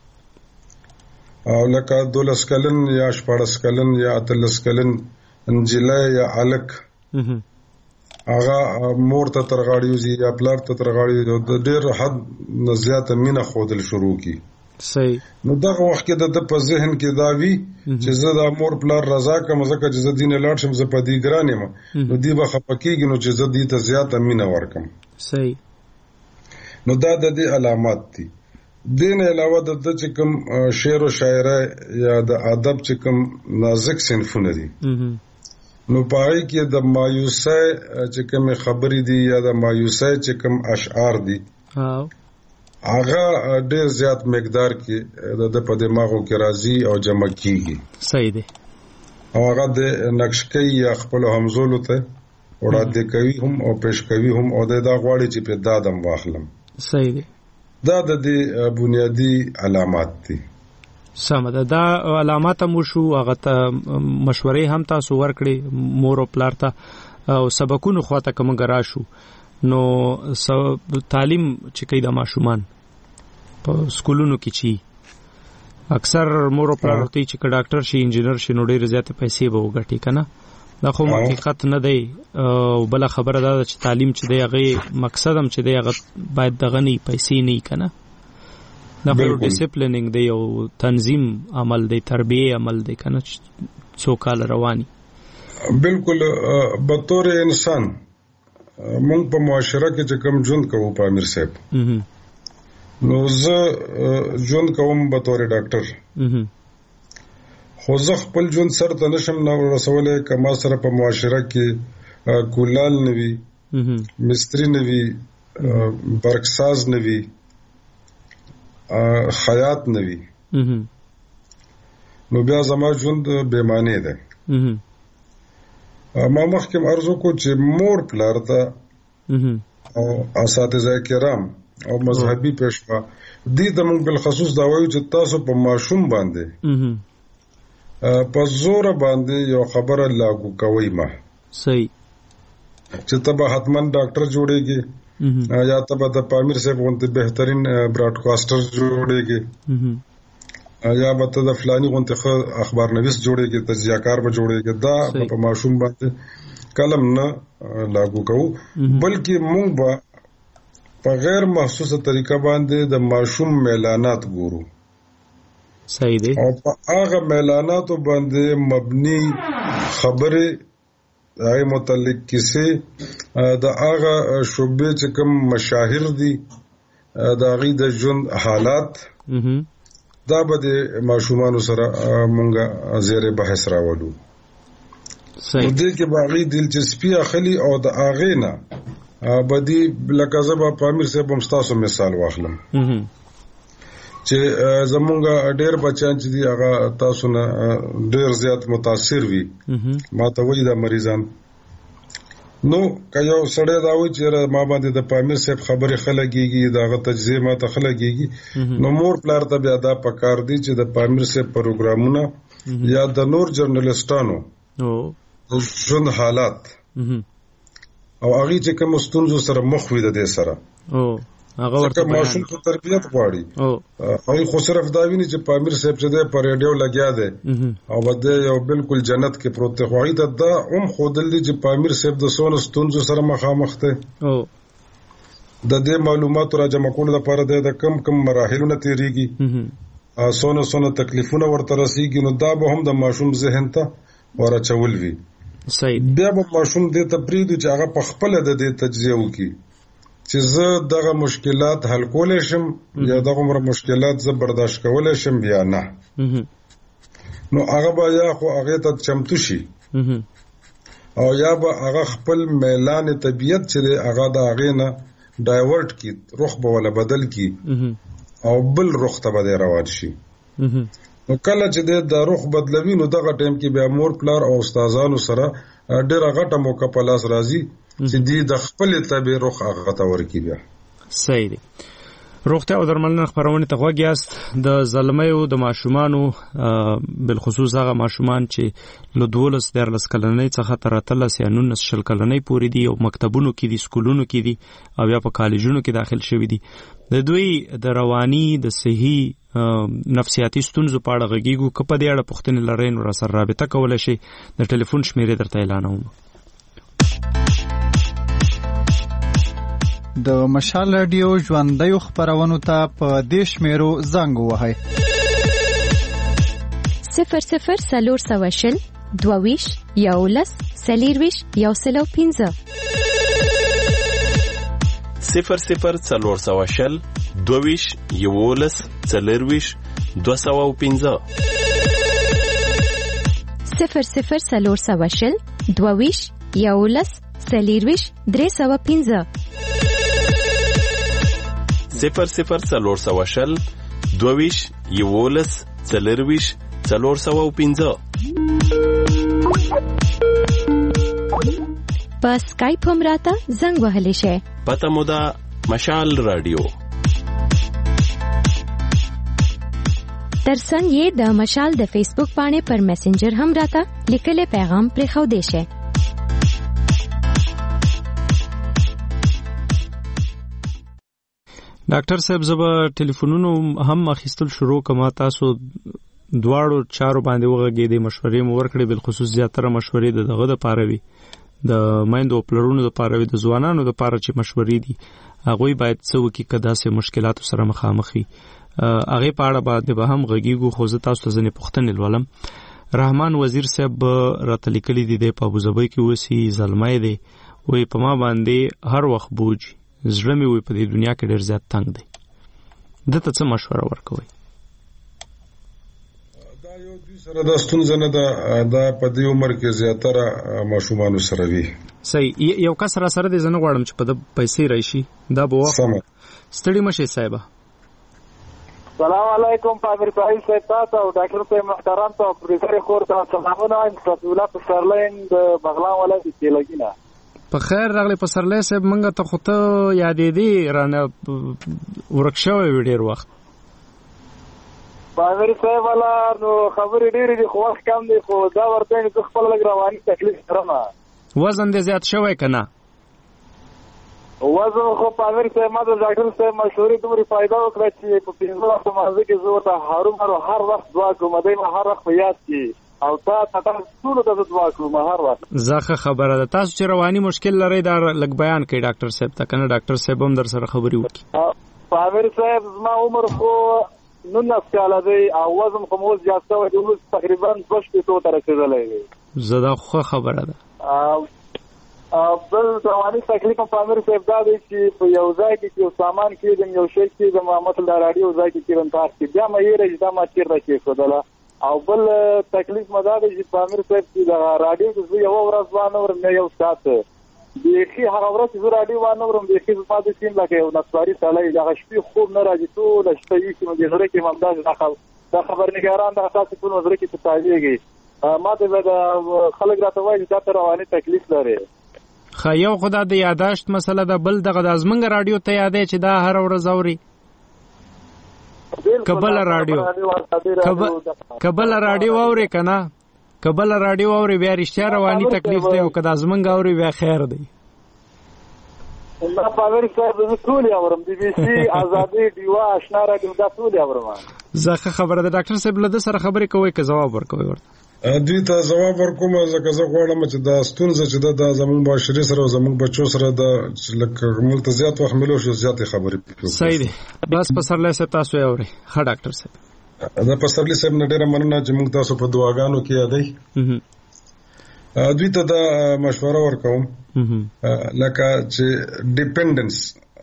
او لکه 12 کلن یا 14 کلن یا 13 کلن انجلای یا الک هغه مور ته ترغاړیږي یا پلار ته ترغاړیږي د ډېر حد نه زیاته مینه خودل شروع کی صحیح نو دغه وخت کې د په ذهن کې دا وی چې زه د مور پلار رضا کوم ځکه چې زه دین لاړ شم زه په دې ګرانې ما نو دی به خپکیږي نو چې زه دې ته زیاته مینه ورکم صحیح نو دا د دې علامات دي دین علاوه د چې کوم شعر او شاعري یا د ادب چې کوم نازک صنفونه دي نو پای کې د مایوسه چې کوم خبرې دي یا د مایوسه چې کوم اشعار دي هغه ډېر زیات مقدار کې د په دماغو کې راځي او جمع کیږي صحیح دی او هغه د نقشکي یا خپل همزولو ته وړاندې کوي هم او پیش کوي هم او دا غواړي چې په دادم واخلم صحیح دی دا د بنیادی علامات دي سمه دا علامات مو شو هغه ته مشورې هم تاسو ورکړي مور او پلار ته او سبقونو خواته کوم غرا شو نو تعلیم چې کوي د ماشومان په سکولونو کې چی اکثر مور او پلار ته چې ډاکټر شي انجینر شي نو ډېر زیات پیسې به وګټي کنه دا خو حقیقت نه دی او بل خبره دا چې تعلیم چې دی هغه مقصد هم چې دی هغه باید دغه نه پیسې نه کنه دا خو ډیسپلینینګ دی او تنظیم عمل دی تربیه عمل دی کنه څو کال رواني بالکل به طور انسان مونږ په معاشره کې چې کوم ژوند کوو په امیر صاحب نو زه ژوند کوم به طور ډاکټر خو زه خپل ژوند سره ته نشم نو رسولې کما سره په معاشره کې کولال نوي مستری نوي برکساز نوي خیاط نوي نو بیا زما ژوند بے معنی ده ما مخکې ارزو کو چې مور پلار ته او اساتذه کرام او مذهبي پېشوا دي د موږ بل خصوص دا وایو چې تاسو په ماشوم باندې په زور باندې یو خبره لاگو کوي ما صحیح چې تبه حتمان ډاکټر جوړيږي یا تبه د پامیر صاحب غونډه بهترین براډکاسټر جوړيږي یا به ته د فلاني غونډه اخبار نویس جوړيږي تجزیه‌کار به جوړيږي دا په ماشوم باندې کلم نه لاگو کوو بلکې موږ به په غیر محسوسه طریقه باندې د ماشوم اعلانات ګورو صحیح دی او په هغه اعلاناتو باندې مبني خبره هغه متعلق کیسه د هغه شوبې چې کوم مشاهیر دي د هغه د ژوند حالات دا به د ماشومان سره مونږه زیر بحث راوړو. صحیح دې کې باغی دلچسپي اخلي او د هغه نه بدی لکه زبا پامیر صاحب هم تاسو مثال واخلم چې زمونږه ډېر بچان چې دی هغه تاسو نه ډېر زیات متاثر وي ما ته وایي دا مریضان نو که یو سړی دا وایي چې ما باندې د پامیر صاحب خبرې خلګيږي داغه تجزیه ما ته خلګيږي نو مور پلار ته بیا دا پکار دی چې د پامیر صاحب پروګرامونه یا د نور جرنالستانو ژوند حالات او هغه چې کوم ستونزو سره مخ وي د دې سره هغه ورته ماشوم ته تربیت غواړي او خو صرف دا ویني چې پامیر صاحب چې د پر ریډیو لګیا دی او بده یو بالکل جنت کې پروت دی خو دا هم خودل دي چې پامیر صاحب د سونه ستونزو سره مخامخ دی د دې معلوماتو را جمع کولو لپاره د کم مراحلونه تیریږي سونه تکلیفونه ورته رسیږي نو دا به هم د ماشوم ذهن ته ورچول وي. صحیح بیا به ماشوم دې ته پریدو چې هغه په خپل د دې تجزیه وکړي چې زه دغه مشکلات حل کولای شم یا دغه مشکلات زه برداشت کولای شم یا نه نو هغه به یا خو هغه ته چمتو شي او یا به هغه خپل میلان طبیعت چې هغه د هغه نه ډایورټ کی روح به ولا بدل کی او بل روح ته به روان شي نو کله چې د روح بدلوي نو دغه ټیم کې بیا مور پلار او استادانو سره ډېر غټه موقع په لاس راځي چې د خپل طبي روح هغه ته ورکی بیا. صحیح دی. روغتیا او درملنه خبرونه ته غوږ یاست. د ظلمیو د ماشومانو بالخصوص هغه ماشومان چې له 12 کلنۍ څخه تر 13 یا 19 کلنۍ پورې دي او مکتبونو کې دي سکولونو کې دي او یا په کالجونو کې داخل شوي دي د دوی د رواني د صحي نفسیاتي ستونزو په اړه غږیږو که په دې اړه پوښتنې لرئ نو راسره رابطه کولی شئ. د ټلیفون شمیرې درته اعلانوم. د مشال رادیو ژوندۍ خبرونو ته په دې شمیرو زنګ ووهئ 00 22 11 40 105 00 22 11 40 205 00 22 11 40 305 00 22 11 40 405 په سکایپ هم راته زنګ وهلی شئ. پته مو ده مشال رادیو. ترڅنګ یې د مشال د فیسبوک باندې پر میسنجر هم راته لیکلي پیغام پرېښودی شئ. ډاکټر صاحب زبا ټلیفونونو هم اخیستل شروع کما تاسو دواړو چارو باندې وغږېدې مشورې مو ورکړې بالخصوص زیاتره مشورې دغه د پاره وي د مایندو پلرونو د پاره وي د ځوانانو د پاره چې مشورې دي هغه باید څه وکړي کدا سه مشکلاتو سره مخامخ وي هغه په اړه باندې به هم غږیږو خو زه تاسو ته ځنې پوښتنې لولم. رحمان وزیر صاحب راته لیکلي دي په ابوظبي کې وسی ظلمای دی وې په ما باندې هر وخت بوج زړه مې وې په دې دنیا کې ډېر زیات تنگ دی دته څه مشوره ورکوي؟ دا یو دوی سره د ستونزه نه ده دا په دې عمر کې زیاتره ماشومان سره وي. صحیح. یو کس را سره دې زنه غواړم چې په د پیسې راشي دا به وخت ستړي مشه صاحب. السلام علیکم پامیر صاحب تاسو او ډاکټر صاحب محترم ته پروفیسور خور ته سلامونه استاد الله پسرلین د بغلان ولایت کې لګینا په خیر راغلی پسرلی صاحب منګه ته خو ته یادې دي رانه ورکشوي ډېر وخت پامیر صاحب ولا نو خبرې ډېرې دي خو وخت کم دی خو دا ورته چې خپل لګ رواني تکلیف سره وزن دې زیات شوی کنه وزن خو پامیر صاحب ما د ډاکټر صاحب مشورې دومره فائدہ وکړه چې په 15 وخت مازه کې زه ته هر وخت دعا کوم دای ما هر وخت یاد کی او تاسو ټول ته دعا کوم هر وخت. زخه خبره ده تاسو چې رواني مشکل لرئ دا لګ بیان کړئ ډاکټر صاحب ته کنه ډاکټر صاحب هم در سره خبري وکړي. پامیر صاحب ما عمر خو 19 کال دی او وزن خو مو زیات شوی دی تقریبا 2 تر رسیدلی دی. زدا خو خبره ده بل رواني تکلیف په امیر صاحب دا دی چې په یو ځای کې یو سامان کې د یو شی کې د مثلا رادیو ځای کې تار کې بیا مې یې دا ما چیرته کې خدلا او بل تکلیف مدا دی چې په امیر صاحب کې د رادیو کې یو ورځ باندې ورنه یو سات دیخي هغه ورځ چې رادیو باندې ورم دیخي په دې سیم لکه یو نصواري سړی هغه شپې خوب نه راځي ټول شپه یې چې موږ زره کې ممداز دا خبرنګاران د تاسو په نظر کې تتاویږي ما ته د خلک راته وایي چې دا رواني تکلیف لري خا یو خدا د یاداشت مسله ده بل دغه د ازمنګ رادیو ته یادې چې دا هر ورځ اوري کبل رادیو اوري کنه کبل رادیو اوري بیا رښتیا رواني تکلیف دی او کدا ازمنګ اوري بیا خیر دی ما پاور صاحب د ټول اورم دی بي سي ازادي دیوا آشنا رادیو دا ټول اورم زخه خبره ده ډاکټر صاحب له سره خبرې کوي که جواب ورکوي ورته دوی ته جواب ورکوم ځکه زه غواړم چې دا ستونزه چې د زموږ معاشري سره او زموږ بچو سره د لکه موږ ته زیات وخت ملو شو زیاتې خبرې کوو صحیح دی بس په سرله سه تاسو یې اوري ها ډاکټر صاحب دا په سرله صاحب نه ډیره مننه چې موږ تاسو په دعاګانو کې یادای دوی ته دا مشوره ورکوم لکه چې ډیپندنس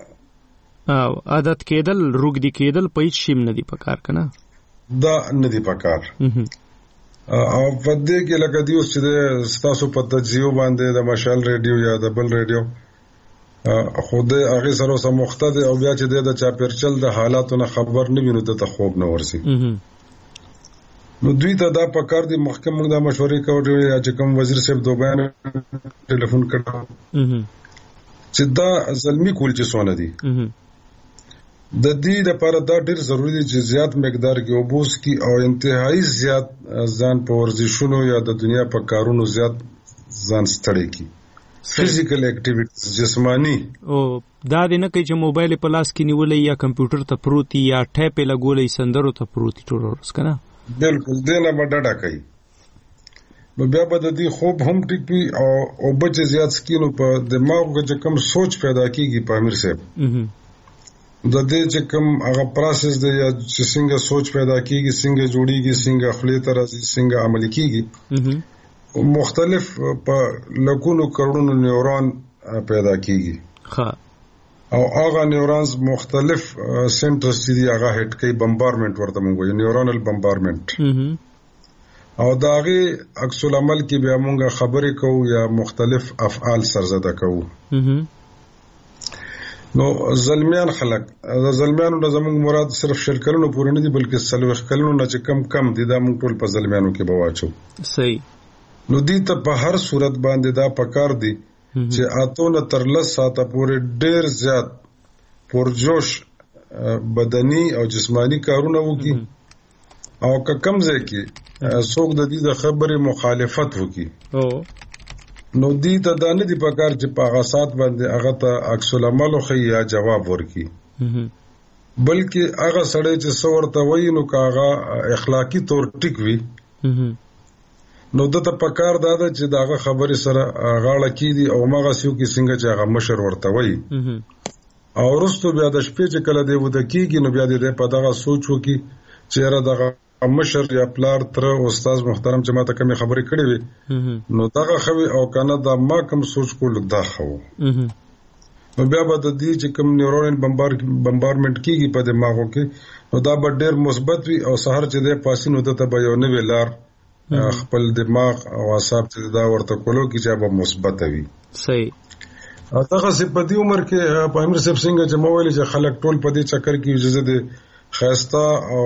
عادت کېدل روګدي کېدل په هیڅ شي نه دی پکار کنه دا نه دی پکار او په دې کې لکه دی اوس چې تاسو په تجزیه باندې د مشال ریډیو یا د بل ریډیو خود هغه سره مختده او بیا چې د چاپیرچل د حالاتو نه خبر نه ویني ته خوب نه ورسي نو دوی ته دا پکار دي محکمه د مشورې کوي چې کوم وزیر صاحب دوباره ټلیفون کړو چې دا ظلمي کول چې سونه دي د دې لپاره دا ډېر ضروری دی چې زیات مقدار کې اوبوس کی او انتهایی زیات ځان په ورزشونو یا د دنیا په کارونو زیات ځان ستړي کی فزیکل اکټیویټیز جسمانی او دا د نه کې چې موبایل په لاس کې نیولې یا کمپیوټر ته پروتي یا ټیپ لګولې سندرو ته پروتي ټول ورس کنه بالکل دنه بډډه کوي نو بیا به د دې خوب هم ټیک وي او بچ زیات سکینو په دماغ کې کم سوچ پیدا کیږي په امیر صاحب د دې چې کوم هغه پروسس دی یا چې څنګه سوچ پیدا کیږي څنګه جوړیږي څنګه خپل طرح څنګه عملي کیږي مختلف په لکونو کروڑونو نیورون پیدا کیږي او هغه نیورونز مختلف سنټرز دي هغه هټ کوي بمبارمنټ ورته موږ یو نیورونل بمبارمنټ او داغه عکس العمل کې به موږ خبرې کوو یا مختلف افعال سرزده کوو نو زلمیان خلق دا زلمیانو د زموږ مراد صرف شل کلونو پورې نه دي بلکې سلوخ کلونو نه چې کم دي دا موږ ټول په زلمیانو کې بواچو صحیح نو دي ته په هر صورت باندې دا پکار دي چې اتونه تر 10 ساعته پورې ډېر زیات پرجوش بدني او جسمانی کارونه وکړي او کم ځای کې څوک د دې د خبرې مخالفت وکړي نو دې ته دا نه دی پکار چې په هغه سات باندې هغه ته عکس العمل خو یا جواب ورکړي بلکې هغه سړی چې څورته وایي نو هغه اخلاقی تور ټیک وي نو دته پکار دا چې داغه خبرې سره غاړه کیدی او مغه سیو کې څنګه چې هغه مشر ورته وایي او ورستو بیا د شپې چې کله دی وته کیږي نو بیا دې په دغه سوچ وکي چې را دغه مشر یا پلار تر استاد محترم چې ما ته کوم خبرې کړې وي نو دغه خوي او کنه دا ما کوم سوچ کول دا خو نو بیا به د دې چې کوم نیورون بمبارمنټ کیږي په دماغو کې نو دا به ډېر مثبت وي او سحر چې د پاسینو ته به یو نوې لار خپل دماغ او اعصاب ته دا ورته کولو کې چې به مثبت وي صحیح او هغه په دې عمر کې په امر صاحب څنګه چې مویل چې خلک ټول په دې چکر کې اجازه دي خاصه او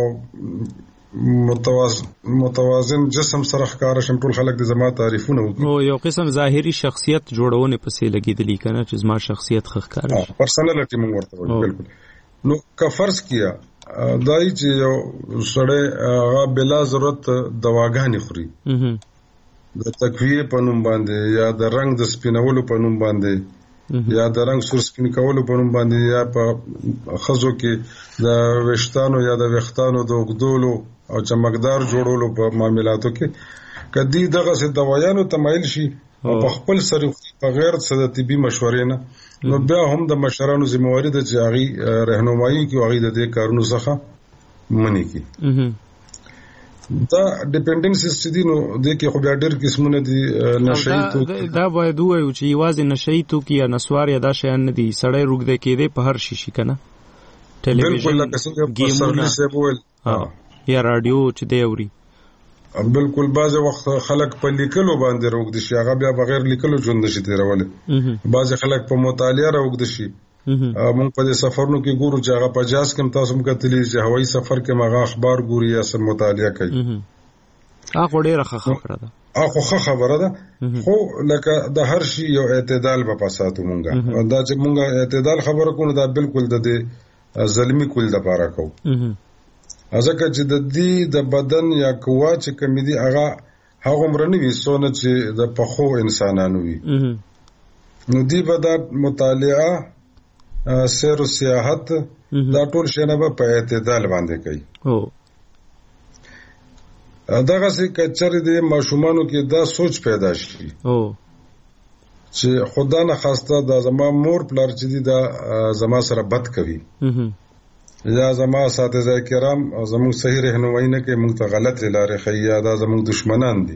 متوازن جسم سره ښکار شم ټول خلک د زما تعریفونه وکړي او یو قسم ظاهري شخصیت جوړونه پسې لګیدلی کنه چې زما شخصیت ښکار شي پرسنالټي موږ ورته وایو بالکل نو که فرض کیا دای چې یو سړی هغه بلا ضرورت دواګانې خوري د تقویه په نوم باندې یا د رنگ د سپینولو په نوم باندې یا د رنگ سور سپین کولو په نوم باندې یا په خزو کې د وشتانو یا د وختانو د وګدولو او چمکدار جوړولو په معاملاتو کې کدی دغه څه دوايانو تمایل شي او په خپل سره په غیر صد طبي مشورې نه نو بیا هم د مشرانو ذمہواری د جاغي رهنمایي کې هغه د دې کارونو څخه منی کی دا ډیپندنسز چې دي نو د کې خو بیا ډېر قسمونه دي نشئی توکي دا باید وایو چې یوازې نشئی توکي یا نسوار یا دا شیان نه دي سړی روږدی کېدی په هر شي کنه ټلویزیون گیمونه یا رادیو چې دی اوري بالکل بعض وخت خلک په لیکلو باندې روږدي شي هغه بیا بغیر لیکلو ژوند نشي تیرولای بعض خلک په مطالعه روږدي شي موږ په سفرونو کې ګورو چې هغه په جاز کې تاسو موږ کتلی چې هوایي سفر کې هغه اخبار ګوري یا سم مطالعه کوي هغه ډیره خبره ده هغه خبره ده خو لکه د هر شي یو اعتدال په پاساتو مونږه دا چې مونږه اعتدال خبره کوو دا بالکل د ظلمي کول د پاره کو ځکه چې د دې د بدن یا قوت چې کمی دي هغه مرنوي سونه چې د پخو انسانانو وي نو دی به د مطالعه سیر او سیاحت دا ټول شنه په اعتدال باندې کوي دغه څه کچره د ماشومانو کې دا سوچ پیدا شي چې خدا نه خواسته د زما مور پلار چې دي دا زما سره بد کوي یا زما اساتذه کرام زموږ صحیح رهنمایي نه کوي موږ ته غلط لارې ښیي یا دا زموږ دشمنان دي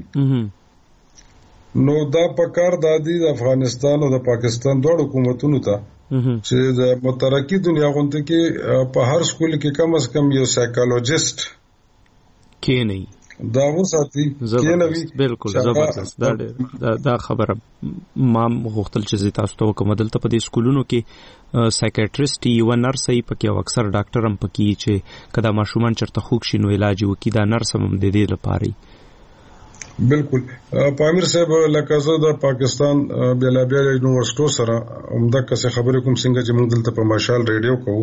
نو دا پکار د افغانستان او د پاکستان دوه حکومتونو ته چې د مترقی دنیا غونډه کې په هر سکول کې کم از کم یو سایکالوجیست کې نه دا وساتي کېنوي بالکل زبردست دا خبره ما غوښتل چې تاسو ته کوم دلته په دې سکولونو کې سایکیاټریست یو نرس یې پکې او اکثر ډاکټر هم پکې چې کدا ماشومان چرته خوښ شي نو علاج وکړي دا نرس هم د دې لپاره بالکل پامیر صاحب لکه زه د پاکستان بیلابیل یونیورسيټو سره عمده څه خبرې کوم څنګه چې موږ دلته په ماشال ریډیو کوو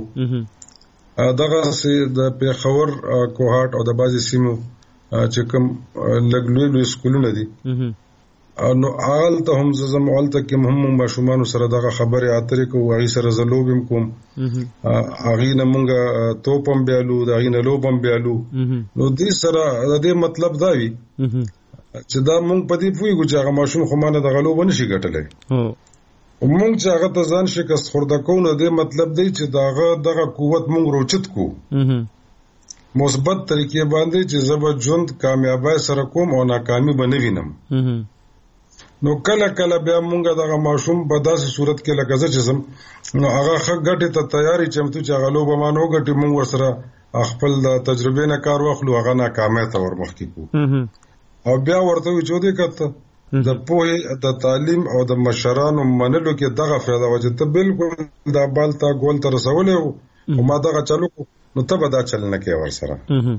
دغه سي د پیښور کوهات او د بازي سیمو چې کوم لګلوي سکولونه دي نو آل ته هم زم اولته کې هم ماشومان سره دغه خبره اترې کوو هغه سره زلوبم کوم هغه نه مونږه توپم بیالو دغه نه لوبم بیالو نو دې سره د دې مطلب دا وی چې دا مونږ په دې پویګو چې هغه ماشوم خو مانه د غلو بنشي ګټلې مونږ چې هغه ته ځان شکست خورده کوو نو دې مطلب دی چې دغه قوت مونږ روچت کو مثبت طریقې باندې چې زبر ژوند کامیابی سره کوم او ناکامي به نه وینم نو کله کله بیا مونږ دغه ماشوم په داسې صورت کې لکه چې زم نو هغه غټه ته تیاری چمتو چې هغه لوب ما نو غټي مونږ ورسره خپل د تجربې نه کار واخلو هغه ناکامه ته ورمخکې کو او بیا ورته چې دې کته د پوهه د تعلیم او د مشرانو منلو کې دغه فایده وجه ته بالکل د بالتا ګول تر رسولې او ما دغه چلو نو ته به دا چل نه کې ور سره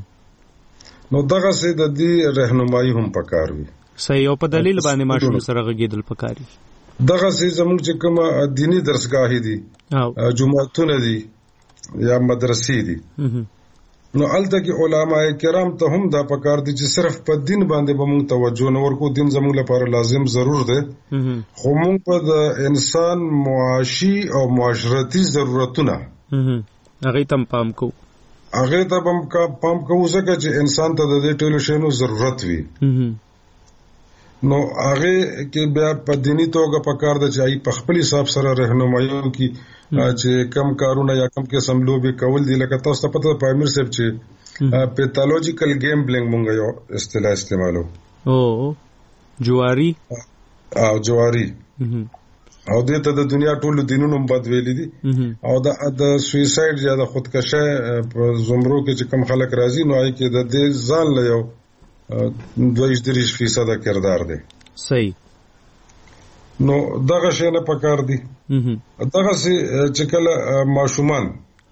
نو دغه سي د دې رهنمایي هم پکاروي صحیح او په دلیل باندې ماشوم سره غږیدل پکاري دغه سي زموږ چې کوم دینی درسګاهي دي جمعهتون دي یا مدرسې دي نو الته کې علما کرام ته هم دا پکار دي چې صرف په دین باندې به موږ توجه نه ورکو دین زموږ لپاره لازم ضرور دی خو موږ په د انسان معاشي او معاشرتي ضرورتونه هغه تم پام کو هغه ته پام کوو ځکه چې انسان ته د دې ټولو شیانو ضرورت وي نو هغه کې بیا په دینی توګه پکار د چای په خپل حساب سره رهنمایي کی چې کم کارونه یا کم کې سملوبي کول دي لکه تاسو ته پته پامیر صاحب چې پیتالوجیکل گیمبلینګ مونږ یو اصطلاح استعمالو جواری او دته د دنیا ټولو دینونو بد ویلي دي او د سویساید یا د خودکشه په زمرو کې چې کم خلک راځي نو آی کې د دې ځان له یو 2.3% کردار دی صحیح نو دغه شی نه پکار دي دغه چې کله ماشومان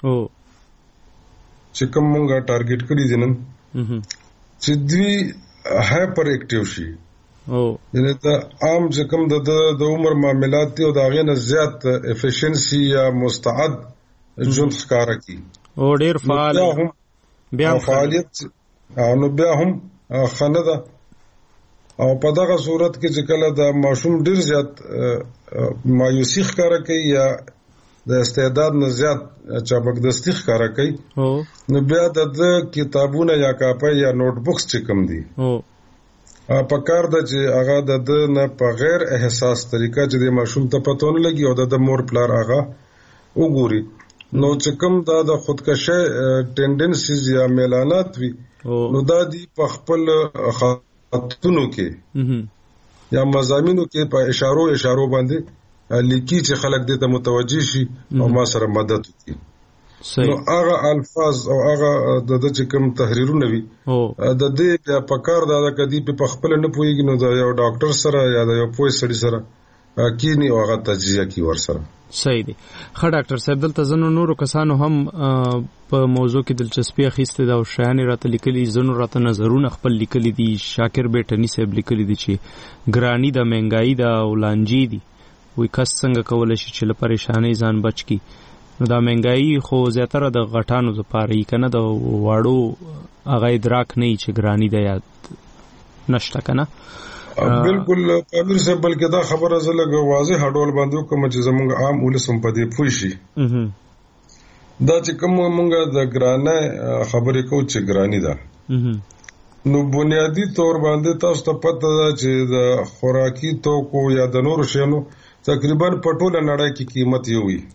چې کوم مونږه ټارګټ کړی دي نن چې دوی هایپر اکټیو شي یعنی دا عام چې کوم د عمر معاملات دي او دا غي نه زیات افیشنسي یا مستعد ژوند ښکارا کی او ډیر فعال بیا فعالیت نو بیا هم خنده او په دغه صورت کې چې کله د ماشوم ډیر زیات مایوسی ښکارا کوي یا د استعداد نه زیات چابکدستی ښکارا کوي نو بیا د کتابونه یا کاپي یا نوٹ بکس چې کوم دي په کار د چې هغه د نه په غیر احساس طریقه چې د ماشوم ته پتون لګي او د مور پلار هغه وګوري نو چې کوم د خودکشه ټینډنسیز یا میلانات وي نو دا دی په خپل خطونو کې یا مضامینو کې په اشارو باندې لیکي چې خلک دې ته متوجي شي او ما سره مدد وکړي. نو هغه الفاظ او هغه د چې کوم تحریرونه وي د دې په کار دا کدي په خپل نه پويږي نو د یو ډاکټر سره یا د یو پوه سړي سره کینی او هغه تجزیه کی ور سره. صحیح دی. ښه ډاکټر صاحب دلته زنو نورو کسانو هم په موضوع کې دلچسپي اخیسته دا او شایان راته لیکلي زنو راته نظرونه خپل لیکلي دي. شاکر بیٹنی صاحب لیکلي دي چې ګرانی د مهنګای د اولانجی دي وی کس څنګه کولای شي چې له پریشانی ځان بچ کی. نو دا مهنګای خو زیاتره د غټانو لپاره یې کنه د واړو هغه ادراک نه چې ګرانی د یاد نشته کنه. بالکل امیر صاحب بلکې دا خبره زلګ واضح هډول باندې کوم چې زموږ عام ولسم په دې پوي شي دا چې کوم مونږه د ګرانه خبرې کو چې ګرانی ده نو بنیادی طور باندې تاسو ته پته ده چې د خوراکي توکو یا د نور شینو تقریبا په ټوله نړۍ کې قیمت یو وي.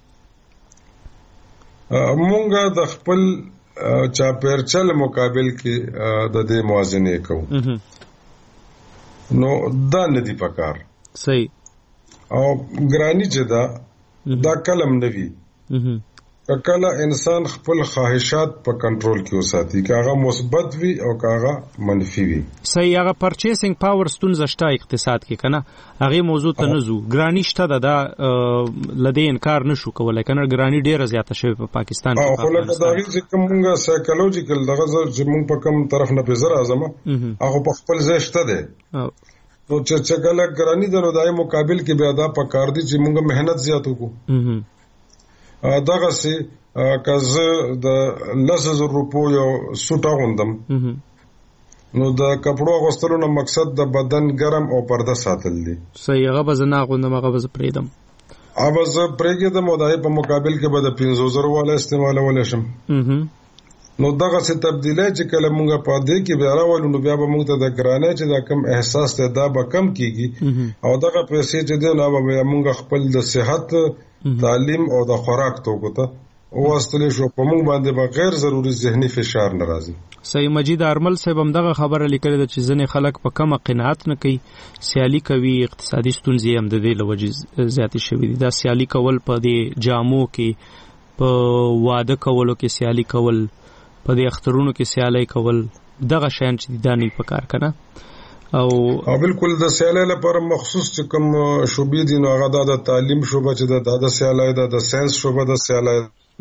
مونږه د خپل چاپیرچل مقابل کې د دې موازنه کوو نو دا ندی پکار. صحیح. او ګرانی چې دا کلم نوي کله انسان خپل خواهشات په کنټرول کې وساتي که هغه مثبت وي او که هغه منفي وي. صحیح. هغه پرچیسینګ پاور ستونزه شته اقتصاد کې کنه هغه موضوع ته نزو ګرانی شته دا لدې انکار نشو کولای کنه ګرانی ډیره زیاته شوی په پاکستان کې. خو لکه دا چې کومه سایکولوژیکل دغه چې موږ په کوم طرف نه پزر اعظم هغه په خپل ځای شته ده نو چې کله ګرانی د نو دای مقابل کې بیا دا په کار دي چې موږ مهنت زیات وکړو. دغه سي کزه د 10,000 روپو یو سوټ غوندم نو د کپړو غوستلو نه مقصد د بدن ګرم او پرده ساتل دي. صحیح. هغه بزنه غوندم هغه بز پریدم اوبه ز پرېګه د مودای په مقابل کې به د 5,000 والا استعمالول شم. نو دغه څه تبدیلی چې کله مونږه په دې کې بیا راولو نو بیا به مونږ ته د ګرانه چې دا کم احساس ته دا به کم کیږي او دغه پیسې چې دی نو به مونږ خپل د صحت تعلیم او د خوراک توکو ته واستلی شو په مونږ باندې به غیر ضروري ذهني فشار ناراضي. صحیح. مجید ارمل صاحب هم دغه خبره لیکلې ده چې ځنې خلک په کمه قناعت نه کوي سیالي کوي اقتصادي ستونزې هم د دې له وجې زیاتې شوي دي. دا سیالي کول په دې جامو کې په واده کولو کې سیالي کول په دې اخترونو کې سیالي کول دغه شیان چې دا نه پکار کنه او بالکل د سیالي لپاره مخصوص چې کوم شوبې دي نو هغه د تعلیم شوبه چې د سیالي د ساينس شوبه د سیالي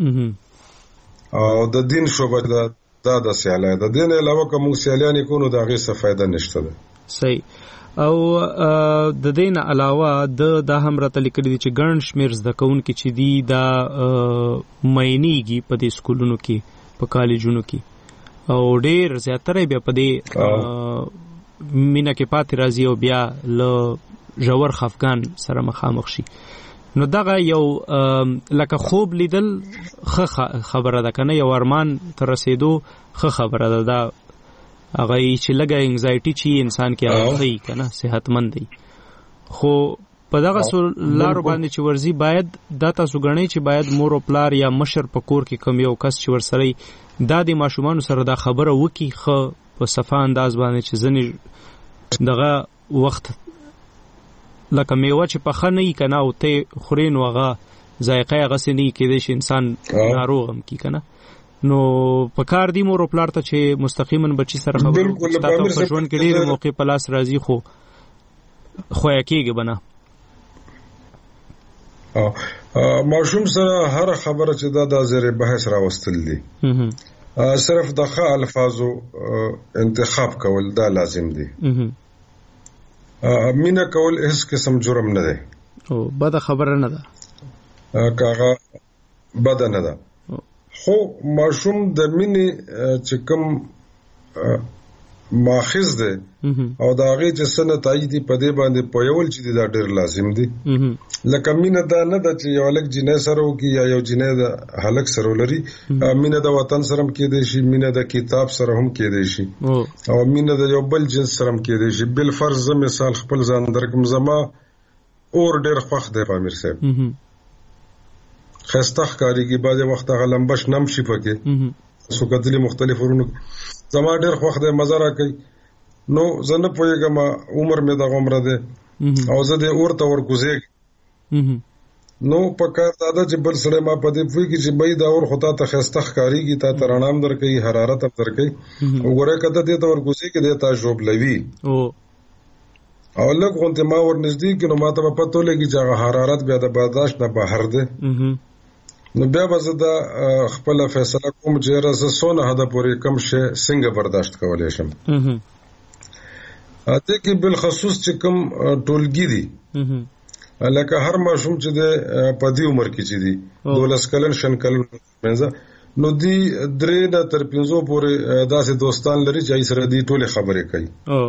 او د دین شوبه د سیالي د دین علاوه کوم سیالي نه کو نو دا غي څه فائدہ نشته ده. صحیح. او د دین علاوه د هم راته لیکلي چې ګڼ شمیر زده کوونکي چې دي دا مېنیږي په دې سکولونو کې په کالجونو کې او ډېر زیاتره بیا په دې مینا کې پاتې راځي او بیا له ژور خفګان سره مخامخ شي. نو دغه یو لکه خوب لیدل خبره ده کنه یو ارمان تر رسیدو خبره ده دا هغه چې لګا انگزایټي چی انسان کې راځي کنه صحتمند دی خو په دغه لارو باندې چې ورزي باید دا تاسو غنئ چې باید مور او پلار یا مشر په کور کې کم یو کس چې ورسره دا د ماشومان سره دا خبره وکي خو په صفه انداز باندې چې ځنی دغه وخت لکه میوه چې په خنه یې کنه او ته خورین وغه ذایقه هغه سني کې د انسان ناروغ هم کی کنه نو په کار دی مور او پلار ته چې مستقیما بچی سره خبره تاسو په ژوند کې ډېر موقع په لاس راځي خو یکیږي بنا ماشوم سره هر خبره چې دا زیر بحث راوستل دي صرف د ښه الفاظو انتخاب کول دا لازم دي. مینا کول هیڅ قسم جرم نه دی او بد خبره نه ده کاغه بد نه ده خو ماشوم د مینې چې کوم ماخذ ده او دا غي چې سنه تایید په دې باندې پویول چې دا ډېر لازم دي. لکه مینه دا نه ده چې یو لک جنې سره وکي یا یو جنې د هلک سره ولري. مینه د وطن سره هم کېدای شي مینه د کتاب سره هم کېدای شي او مینه د یو بل جنس سره هم کېدای شي. بل فرض مثال خپل ځان درکم زما اور ډېر خوښ دی پامیر صاحب خسته ښکاریږي بعضې وخت هغه لمبش نم شي پکې سو کتلی مختلف ورونو زما ډېر خوښ دی مزه راکوي. نو زه نه پوهېږم عمر مې دغه عمره دی او زه دې اور ته ورکوزېږم. نو په کار دا ده چې بل سړی ما په دې پوهېږي چې بهی دا اور خو تا ته ښایسته ښکارېږي، تا ته رڼا هم درکوي، حرارت هم درکوي. وګورئ که ته دې ته ورکوزېږي دې تا ژوبلوي او لږ غوندې ما ور نږدې کړي نو ما ته به پته ولګي چې هغه حرارت بیا د برداشت نه بهر دی. نو بیا به زه دا خپله فیصله کوم چې یاره زه څونه حده پورې کم شی څنګه برداشت کولی شم. دې کې بالخصوص چې کوم ټولګي دي لکه هر ماشوم چې دی په دې عمر کې چې دي 12 کلن 5 کلن نو دی 3 نه تر 5 پورې داسې دوستان لري چې ای سره دی ټولې خبرې کوي.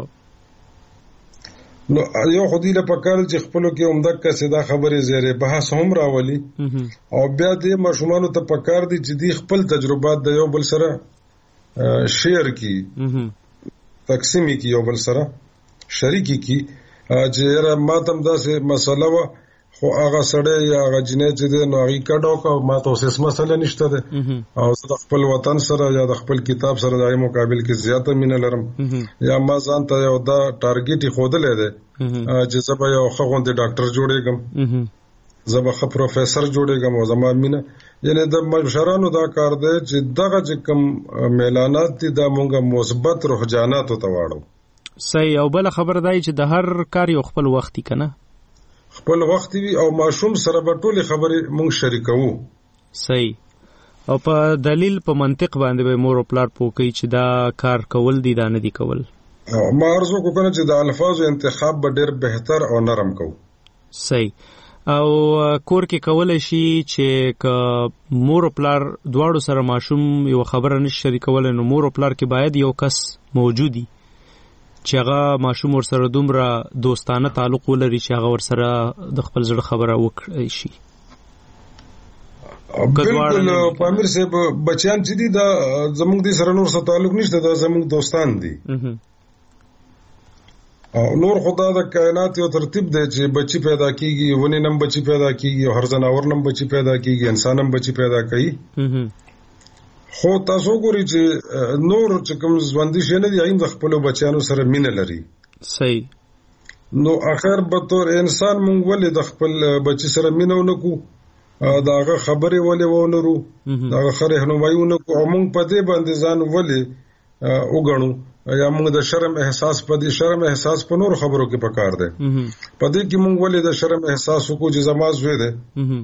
نو یو خو دې له پکار چې خپلو کې عمده کسې دا خبرې زیرې بحث هم راولي او بیا دې ماشومانو ته پکار دي چې دی خپل تجربات د یو بل سره شیر کی تقسیمی کی یو بل سره شریکی کی چې یاره ما ته هم داسې مسله وه خو هغه سړی یا هغه جنۍ چې دی نو هغې کډ وکړه ما ته اوس هېڅ مسله نشته دی او زه د خپل وطن سره یا د خپل کتاب سره د هغې مقابل کې زیاته مینه لرم یا ما ځان ته یو دا ټارګېټ ایښودلی دی چې زه به یو ښه غوندې ډاکټر جوړېږم، زه به ښه پروفیسر جوړېږم او زما مینه یعنې د مشرانو دا کار دی چې دغه چې کوم میلانات دي دا مونږ مثبت رجحاناتو ته واړو. صحیح. او بله خبره دا چې د هر کار یو خپل وخت دی که نه، خپل وخت وي او ماشوم سره به ټولې خبرې مونږ شریکوو. صحیح. او په دلیل په منطق باندې به مور او پلار پوه کوي چې دا کار کول دي دا نه دي کول. ما عرض وکړو کنه چې د الفاظو انتخاب به ډېر بهتر او نرم کوو. صحیح. او کور کې کولی شي چې که مور او پلار دواړو سره ماشوم یو خبره نشي شریکولی نو مور او پلار کې باید یو کس موجودي چې هغه ماشوم ورسره دومره دوستانه تعلق ولري چې هغه ورسره د خپل زړه خبره وکړی شي. بالکل پامیر صاحب بچیان چې دي دا زموږ دې سره نور څه تعلق نشته، دا زموږ دوستان دي. نور خدا د کائنات یو ترتیب دی چې بچی پیدا کیږي، ونې نم بچی پیدا کیږي، هر ځناور نم بچی پیدا کیږي، انسان هم بچی پیدا کوي. خو تاسو ګورئ چې نور چې کوم ژوندي شي نه دي هغه د خپلو بچیانو سره مینه لري. صحیح. نو اخر به طور انسان مونږ ولې د خپل بچی سره مینه ونکو، دا هغه خبرې ولې ونرو، دا هغه خره رهنمایي ونکو او مونږ په دې باندې ځان ولې وګڼو یا موږ د شرم احساس په دې شرم احساس په نور خبرو کې پکار دی. په دې کې موږ ولې د شرم احساس وکړو چې زما زوی دی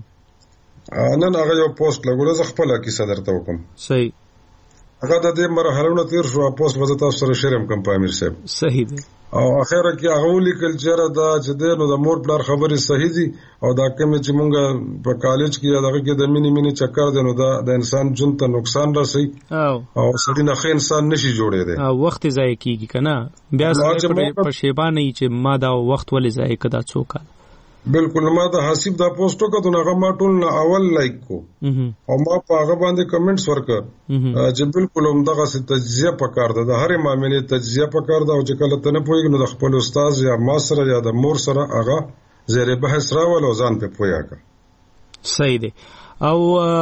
نن هغه یو پوسټ لګوله زه خپله کیسه درته وکړم. صحیح. هغه د دې مرحلو تیر شو پوسټ به زه تاسو سره شیر هم کوم په امیر صاحب. صحیح دی. او اخره کې هغه ولیکل چې دا چې دی نو د مور پلار خبرې صحیح دي او دا کومې چې مونږ په کالج کې یا دغه کې د مینې چکر دی نو دا د انسان ژوند ته نقصان رسوي او سړي نه ښه انسان نشي جوړېدی او وخت یې ضایع کېږي که نه بیا سړی په شیبانه وي چې ما دا وخت ولې ضایع کړه دا څو کال. بالکل ما د حسیب دا پوسټ وکړ نو هغه ما ټول نه اول لایک کو او ما په هغه باندې کمنټس ورکړ چې بالکل همدغه څه تجزیه پکار ده، د هرې معاملې تجزیه پکار ده او چې کله ته نه پوهېږې نو د خپل استاد یا ما سره یا د مور سره هغه زیر بحث راول او ځان پې پوهه کړه. صحیح دی. او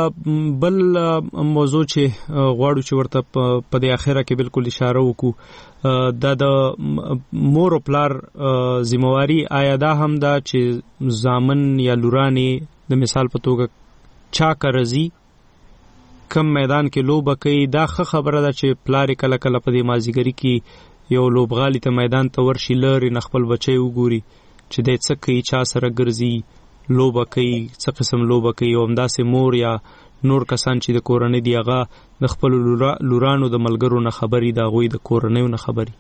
بل موضوع چې غواړو چې ورته په دې اخره کې بالکل اشاره وکړو دا د مور او پلار ذمہواری آیا دا هم دا چې زامن یا لورانې د مثال په توګه چا کرزي کم میدان کې لوبه کوي دا ښه خبره ده چې پلار کله کله په دې مازیګري کې یو لوبغالي ته میدان ته ورشي لري نه خپل بچی وګوري چې دی څه کوي چا سره ګرځي لوبه کوي څه قسم لوبه کوي او همداسې مور یا نور کسان چې د کورنۍ دی هغه د خپل لورانو د ملګرو نه خبري د هغوی د کورنیو نه خبري.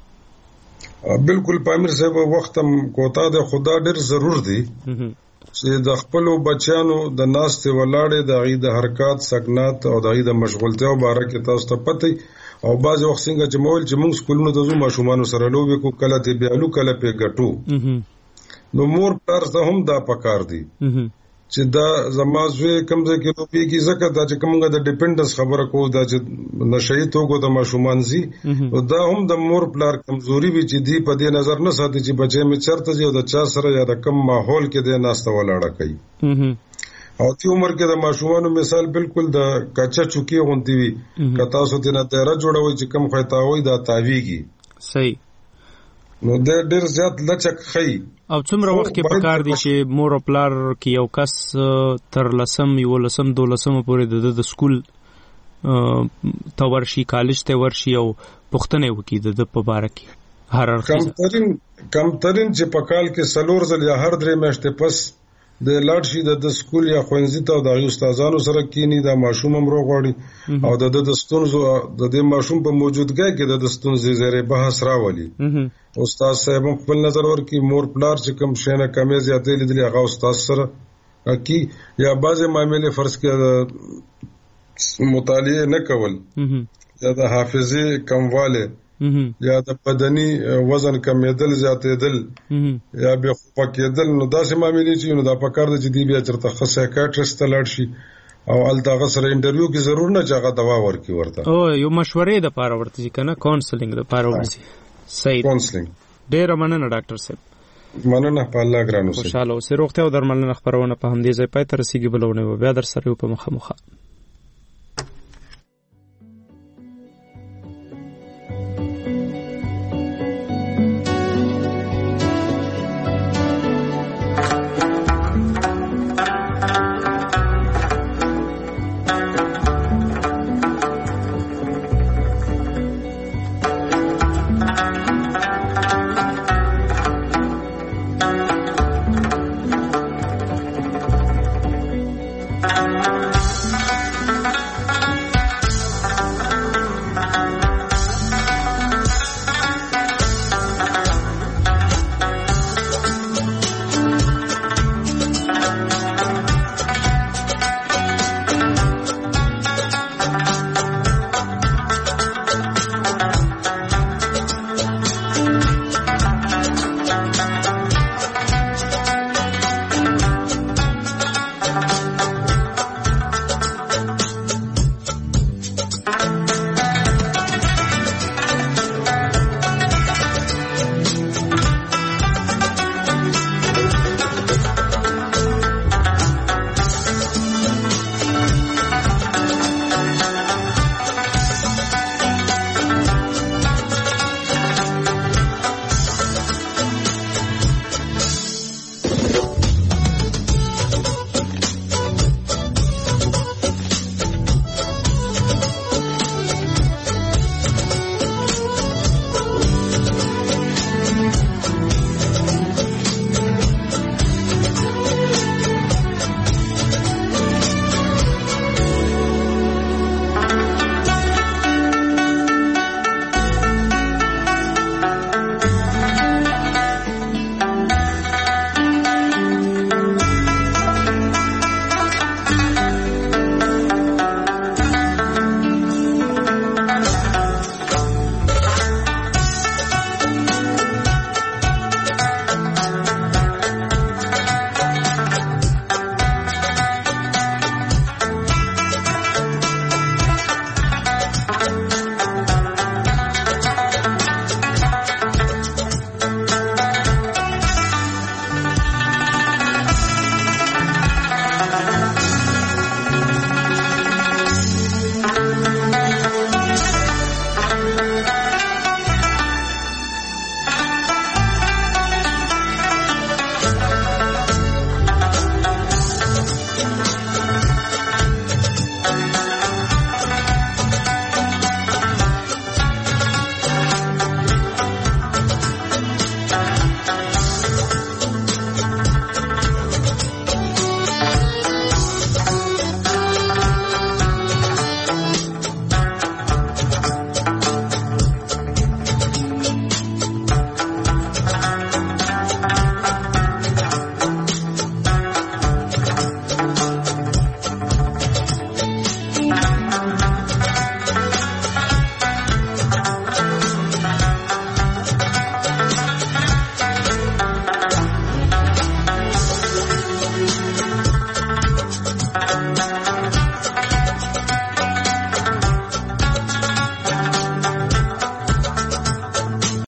بالکل پامیر صاحب وخت هم کوتا د خدا ډېر ضرور دی چې د خپلو بچیانو د ناستې ولاړې د هغوی د حرکات سکنات او د هغوی د مشغولتیاو باره کې تاسو ته پته او بعضې وخت څنګه چې مول چې موږ سکولونو ته ځو ماشومانو سره لوبې کو کله ترې بیالو کله پې ګټو نو مور پلار ته هم دا پکار دی چې دا زما زوی کوم ځای کې لوبېږي ځکه دا چې کومه د ډیپینډنس خبره کوو دا چې نشهیي توګو د ماشومان ځي دا هم د مور پلار کمزوري وي چې دی په دې نظر نه ساتي چې بچی مې چېرته ځي او د چا سره یا د کوم ماحول کې دی ناسته ولاړه کوي. او تی عمر کې د ماشومانو مثال بالکل د کچا چوکي غونتی وي کتا سو تینا تیرا جوړوي چې کم خیتاوي دا تاویږي صحیح نو د ډیر زیات لچک خي او څومره وخت کې پکار دي چې مور او پلار کې یو کس تر لسم یو لسم دولسم پورې د سکول ته ورشي کالج ته ورشي او پښتنه وکي د په باره کې هر کمترین چې په کال کې سلور ځل یا هر درې میاشتې پس د لاړشي د سکول یا خوندزي ته د استادانو سره کینی د ماشوم امرو غوړي او د ستونزو د ماشوم په موجودګۍ کې د ستونزې زره بحث راولي استاد صاحب خپل نظر ورکي مور پلار چې کوم شینه کمې زیاتې لیدلې هغه استاد سره کی یا بعضې معاملې فرض کې مطالعه نه کول یا د حافظه کمواله یا د بدني وزن کمیدل زیاتېدل یا به پکېدل نو داسې معاملې چې نو دا پکار د جدي بیا چرته خاصه سایکاټریست لاړ شي او التاغه سره انټرویو کې ضرور نه چاغه دوا ورکي ورته او یو مشورې د پاره ورته کنه کاونسلینګ د پاره ورته صحیح کاونسلینګ ډېر مننه ډاکټر صاحب مننه په الله ګرانو خوشاله اوسئ روغتیا او درملنه خبرونه په همدې ځای پای ته رسیدي بلونه بیا در سره په مخه